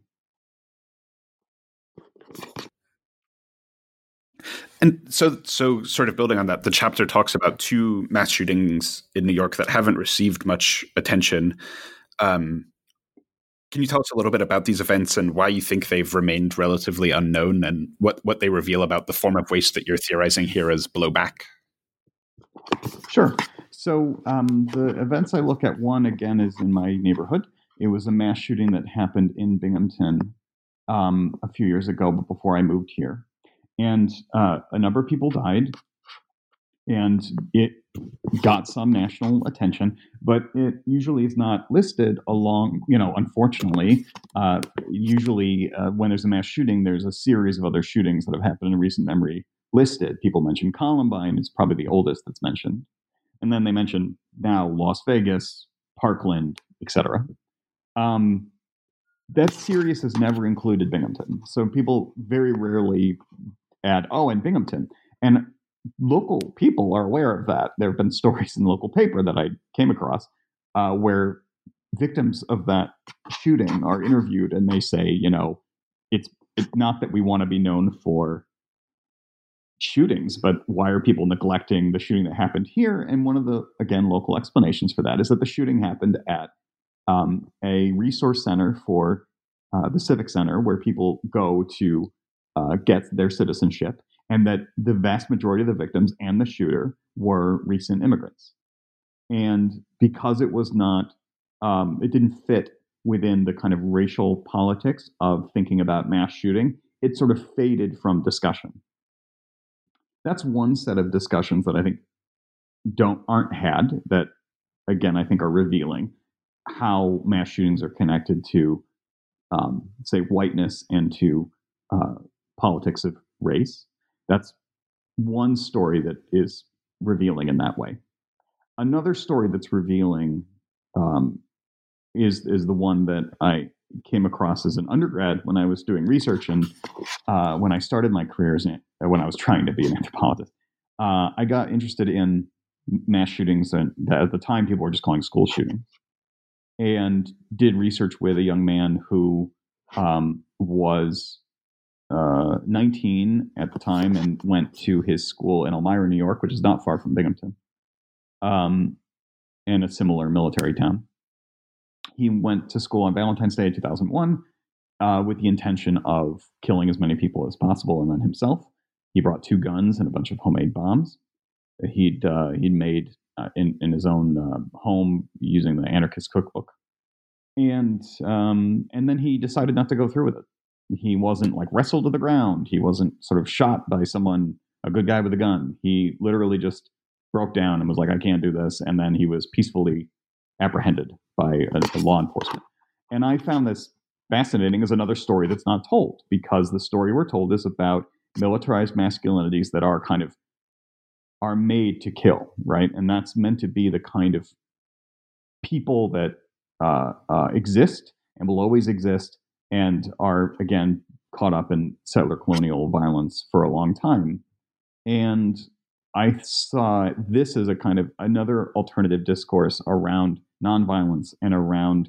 And so sort of building on that, the chapter talks about 2 mass shootings in New York that haven't received much attention. Can you tell us a little bit about these events and why you think they've remained relatively unknown, and what they reveal about the form of waste that you're theorizing here as blowback? Sure. So the events I look at, one, again, is in my neighborhood. It was a mass shooting that happened in Binghamton a few years ago, but before I moved here. And a number of people died. And it got some national attention, but it usually is not listed along, unfortunately. Usually when there's a mass shooting, there's a series of other shootings that have happened in recent memory listed. People mention Columbine, it's probably the oldest that's mentioned. And then they mention now Las Vegas, Parkland, etc. That series has never included Binghamton. So people very rarely add, and Binghamton. And local people are aware of that. There have been stories in the local paper that I came across where victims of that shooting are interviewed and they say, it's not that we want to be known for shootings, but why are people neglecting the shooting that happened here? And one of the, again, local explanations for that is that the shooting happened at a resource center for the Civic Center where people go to get their citizenship, and that the vast majority of the victims and the shooter were recent immigrants. And because it was not, it didn't fit within the kind of racial politics of thinking about mass shooting, it sort of faded from discussion. That's one set of discussions that I think aren't had, that, again, I think are revealing how mass shootings are connected to, say, whiteness and to politics of race. That's one story that is revealing in that way. Another story that's revealing is the one that I came across as an undergrad when I was doing research, and when I started my career when I was trying to be an anthropologist. I got interested in mass shootings, and at the time people were just calling school shootings, and did research with a young man who was 19 at the time and went to his school in Elmira, New York, which is not far from Binghamton, in a similar military town. He went to school on Valentine's Day 2001 with the intention of killing as many people as possible, and then himself. He brought 2 guns and a bunch of homemade bombs that he'd made in his own home using the Anarchist Cookbook. And then he decided not to go through with it. He wasn't wrestled to the ground. He wasn't sort of shot by someone, a good guy with a gun. He literally just broke down and was like, I can't do this. And then he was peacefully apprehended by law enforcement. And I found this fascinating as another story that's not told, because the story we're told is about militarized masculinities that are made to kill, right? And that's meant to be the kind of people that exist and will always exist and are, again, caught up in settler colonial violence for a long time. And I saw this as a kind of another alternative discourse around nonviolence and around,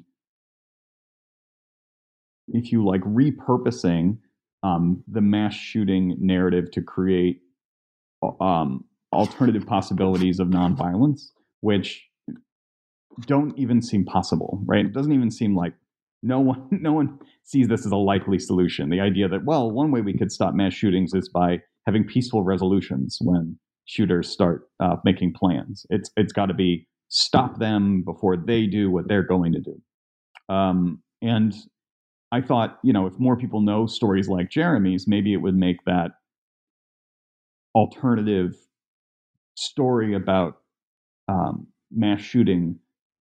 if you like, repurposing the mass shooting narrative to create alternative possibilities of nonviolence, which don't even seem possible, right? It doesn't even seem like no one sees this as a likely solution. The idea that, well, one way we could stop mass shootings is by having peaceful resolutions when shooters start making plans. It's got to be stop them before they do what they're going to do. And I thought, if more people know stories like Jeremy's, maybe it would make that alternative story about mass shooting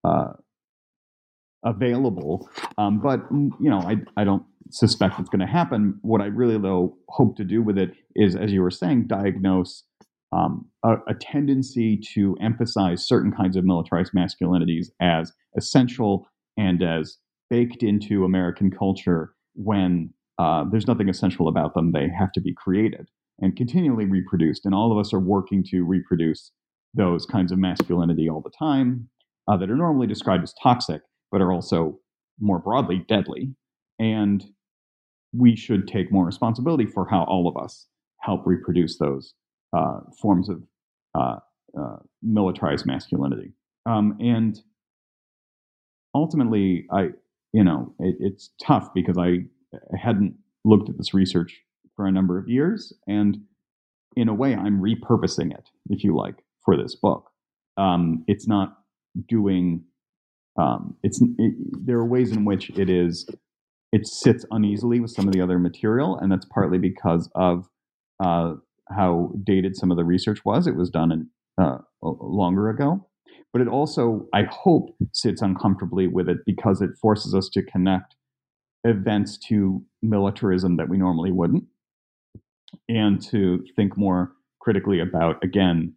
available. But I don't suspect it's going to happen. What I really, though, hope to do with it is, as you were saying, diagnose a tendency to emphasize certain kinds of militarized masculinities as essential and as baked into American culture when there's nothing essential about them. They have to be created and continually reproduced. And all of us are working to reproduce those kinds of masculinity all the time that are normally described as toxic, but are also more broadly deadly. And we should take more responsibility for how all of us help reproduce those forms of militarized masculinity. And ultimately, it's tough because I hadn't looked at this research for a number of years, and in a way, I'm repurposing it, if you like, for this book. It's not doing. There are ways in which it sits uneasily with some of the other material, and that's partly because of how dated some of the research was. It was done in longer ago. But it also, I hope, sits uncomfortably with it because it forces us to connect events to militarism that we normally wouldn't, and to think more critically about, again,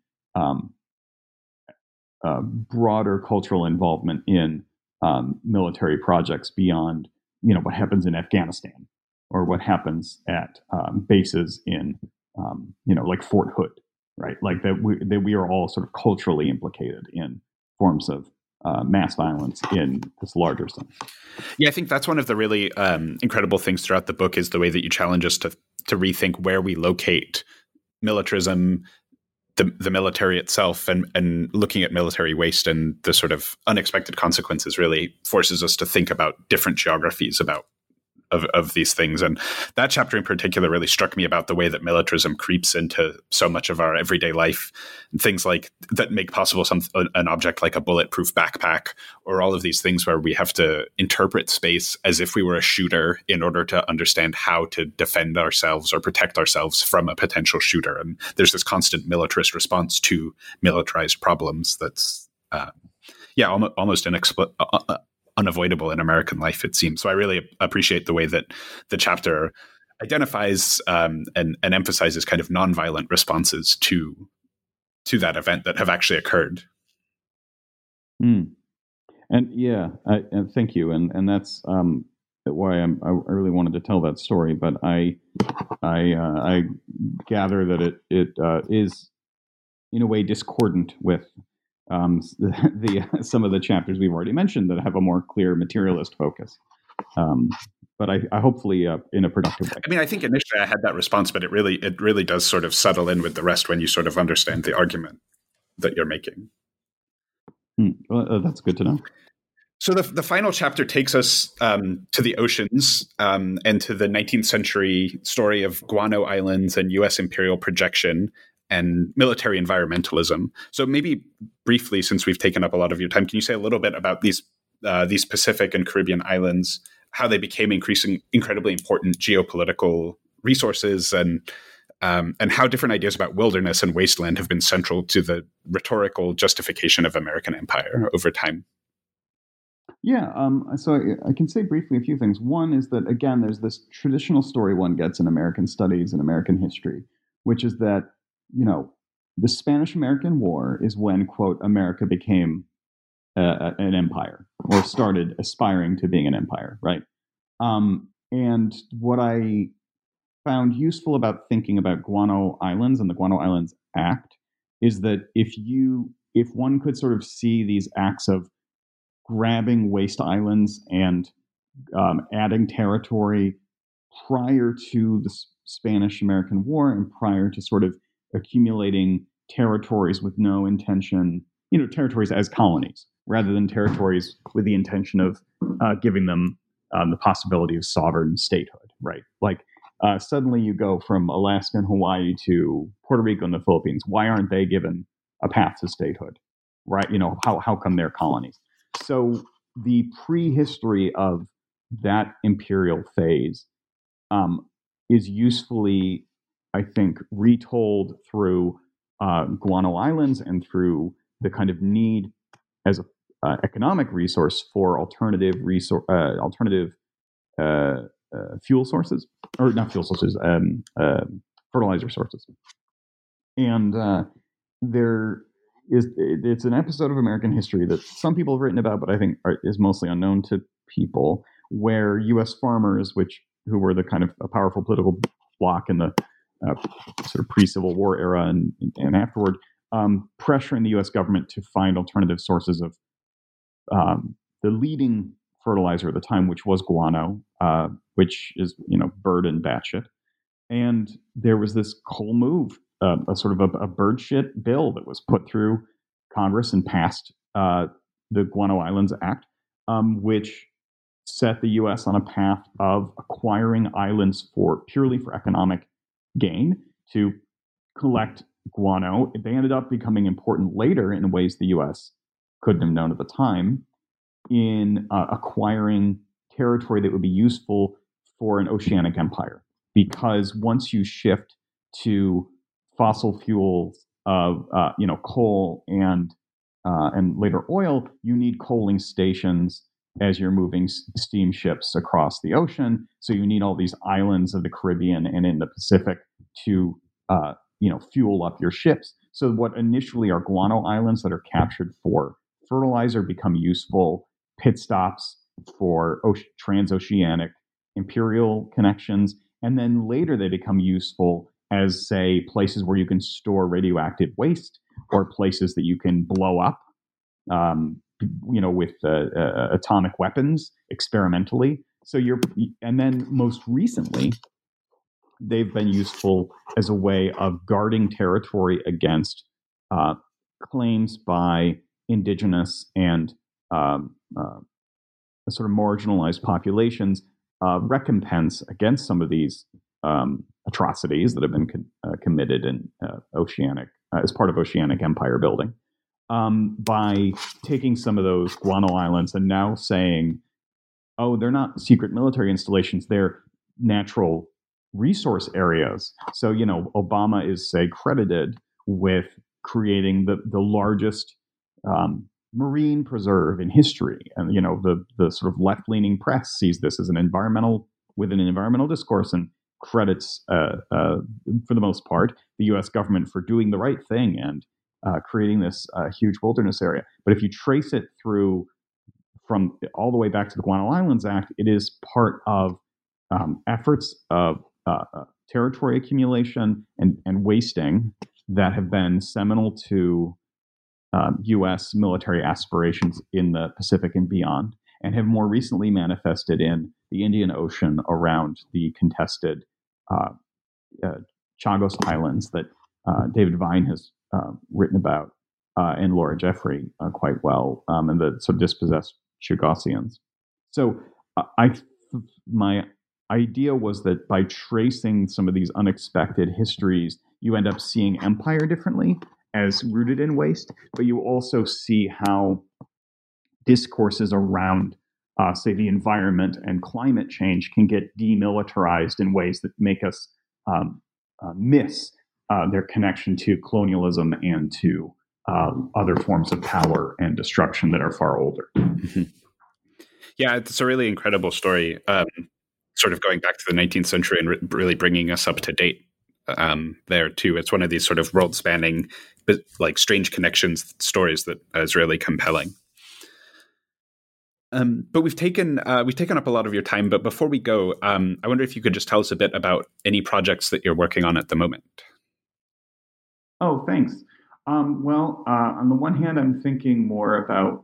broader cultural involvement in military projects beyond, what happens in Afghanistan or what happens at bases in, like Fort Hood, right? Like that we are all sort of culturally implicated in forms of mass violence in this larger sense. Yeah, I think that's one of the really incredible things throughout the book is the way that you challenge us to rethink where we locate militarism, the military itself, and looking at military waste and the sort of unexpected consequences really forces us to think about different geographies of these things. And that chapter in particular really struck me about the way that militarism creeps into so much of our everyday life. Things like that make possible an object like a bulletproof backpack, or all of these things where we have to interpret space as if we were a shooter in order to understand how to defend ourselves or protect ourselves from a potential shooter. And there's this constant militarist response to militarized problems that's almost unavoidable in American life, it seems. So I really appreciate the way that the chapter identifies and emphasizes kind of nonviolent responses to that event that have actually occurred. And thank you. And that's why I really wanted to tell that story. But I gather that it is in a way discordant with some of the chapters we've already mentioned that have a more clear materialist focus. But I hopefully in a productive way. I mean, I think initially I had that response, but it really does sort of settle in with the rest when you sort of understand the argument that you're making. Well, that's good to know. So the final chapter takes us to the oceans and to the 19th century story of Guano Islands and U.S. imperial projection and military environmentalism. So maybe briefly, since we've taken up a lot of your time, can you say a little bit about these Pacific and Caribbean islands, how they became incredibly important geopolitical resources, and how different ideas about wilderness and wasteland have been central to the rhetorical justification of American empire over time? Yeah, so I can say briefly a few things. One is that, again, there's this traditional story one gets in American studies and American history, which is that, the Spanish-American War is when, quote, America became an empire or started aspiring to being an empire, right? And what I found useful about thinking about Guano Islands and the Guano Islands Act is that if one could sort of see these acts of grabbing waste islands and adding territory prior to the Spanish-American War and prior to sort of accumulating territories with no intention, territories as colonies, rather than territories with the intention of giving them the possibility of sovereign statehood, right? Like suddenly you go from Alaska and Hawaii to Puerto Rico and the Philippines. Why aren't they given a path to statehood, right? How come they're colonies? So the prehistory of that imperial phase is usefully, I think, retold through Guano Islands and through the kind of need as an economic resource for alternative fuel sources, or not fuel sources, fertilizer sources. And it's an episode of American history that some people have written about, but I think is mostly unknown to people, where U.S. farmers, who were the kind of a powerful political bloc in the sort of pre-Civil War era and afterward, pressuring the U.S. government to find alternative sources of the leading fertilizer at the time, which was guano, which is bird and batshit. And there was this whole move, a sort of a bird shit bill that was put through Congress and passed the Guano Islands Act, which set the U.S. on a path of acquiring islands purely for economic gain to collect guano. They ended up becoming important later in ways the U.S. couldn't have known at the time in acquiring territory that would be useful for an oceanic empire. Because once you shift to fossil fuels of coal and later oil, you need coaling stations as you're moving steamships across the ocean. So you need all these islands of the Caribbean and in the Pacific to fuel up your ships. So what initially are guano islands that are captured for fertilizer become useful pit stops for transoceanic imperial connections. And then later they become useful as, say, places where you can store radioactive waste or places that you can blow up, with atomic weapons experimentally. And then most recently, they've been useful as a way of guarding territory against claims by indigenous and sort of marginalized populations, recompense against some of these atrocities that have been committed in oceanic as part of oceanic empire building, by taking some of those guano islands and now saying, oh, they're not secret military installations, they're natural resource areas. So, Obama is, say, credited with creating the largest marine preserve in history. And, the sort of left-leaning press sees this as an environmental discourse and credits, for the most part, the U.S. government for doing the right thing and creating this huge wilderness area. But if you trace it through from all the way back to the Guano Islands Act, it is part of efforts of territory accumulation and wasting that have been seminal to U.S. military aspirations in the Pacific and beyond, and have more recently manifested in the Indian Ocean around the contested Chagos Islands that David Vine has written about, and Laura Jeffrey quite well, and the sort of dispossessed Chagosians. So my idea was that by tracing some of these unexpected histories, you end up seeing empire differently as rooted in waste, but you also see how discourses around, say, the environment and climate change can get demilitarized in ways that make us miss their connection to colonialism and to other forms of power and destruction that are far older. Mm-hmm. Yeah, it's a really incredible story, sort of going back to the 19th century and really bringing us up to date there too. It's one of these sort of world-spanning, like strange connections stories that is really compelling. But we've taken up a lot of your time. But before we go, I wonder if you could just tell us a bit about any projects that you're working on at the moment. Oh, thanks. Well, on the one hand, I'm thinking more about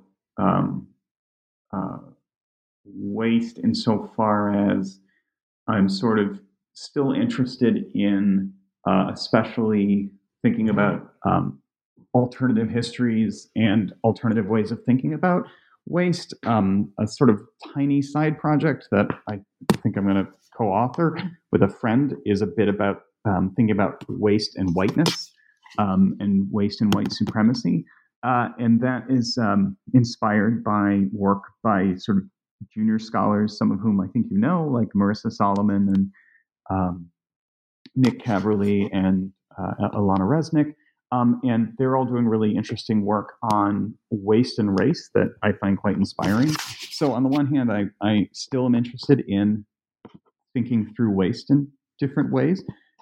waste insofar as I'm sort of still interested in, especially thinking about alternative histories and alternative ways of thinking about waste. A sort of tiny side project that I think I'm going to co-author with a friend is a bit about thinking about waste and whiteness, and waste and white supremacy. And that is inspired by work by sort of junior scholars, some of whom I think like Marissa Solomon and Nick Caverly and Alana Resnick. And they're all doing really interesting work on waste and race that I find quite inspiring. So on the one hand, I still am interested in thinking through waste in different ways,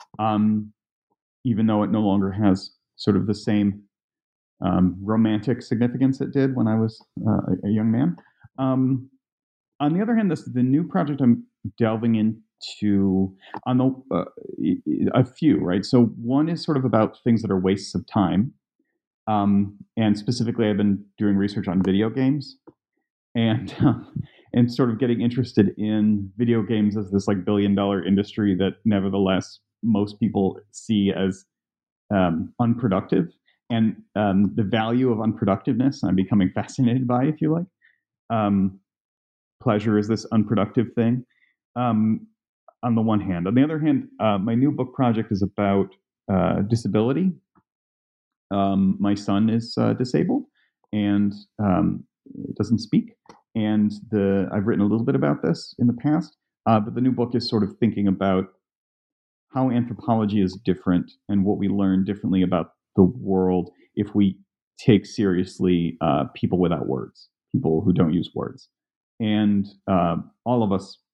even though it no longer has sort of the same romantic significance it did when I was a young man. On the other hand, the new project I'm delving into a few, right? So one is sort of about things that are wastes of time. And specifically, I've been doing research on video games and sort of getting interested in video games as this like billion-dollar industry that nevertheless most people see as unproductive. And the value of unproductiveness I'm becoming fascinated by, if you like. Pleasure is this unproductive thing, on the one hand. On the other hand, my new book project is about disability. My son is disabled and doesn't speak. And I've written a little bit about this in the past, but the new book is sort of thinking about how anthropology is different and what we learn differently about the world if we take seriously people without words, people who don't use words. And all of us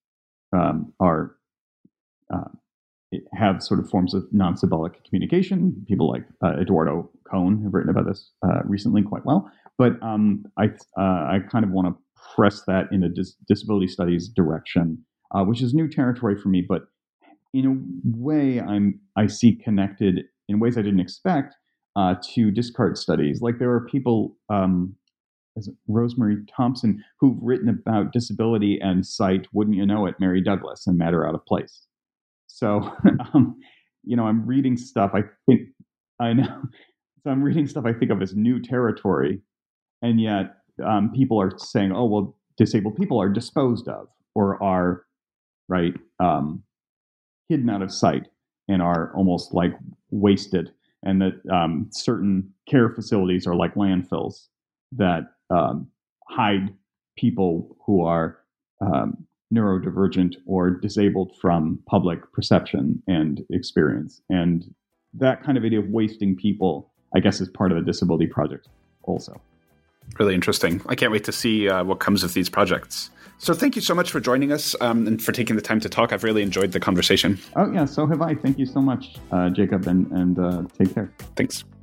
have sort of forms of non-symbolic communication. People like Eduardo Cohn have written about this recently quite well. But I kind of want to press that in a disability studies direction, which is new territory for me. But in a way, I see connected in ways I didn't expect to discard studies. Like there are people, Rosemary Thompson, who've written about disability and cite, wouldn't you know it, Mary Douglas and Matter Out of Place. So, I'm reading stuff I'm reading stuff I think of as new territory, and yet people are saying, "Oh, well, disabled people are disposed of or are hidden out of sight and are almost like wasted, and that certain care facilities are like landfills that hide people who are neurodivergent or disabled from public perception and experience." And that kind of idea of wasting people, I guess, is part of the Disability Project also. Really interesting. I can't wait to see what comes of these projects. So thank you so much for joining us and for taking the time to talk. I've really enjoyed the conversation. Oh, yeah, so have I. Thank you so much, Jacob, and take care. Thanks.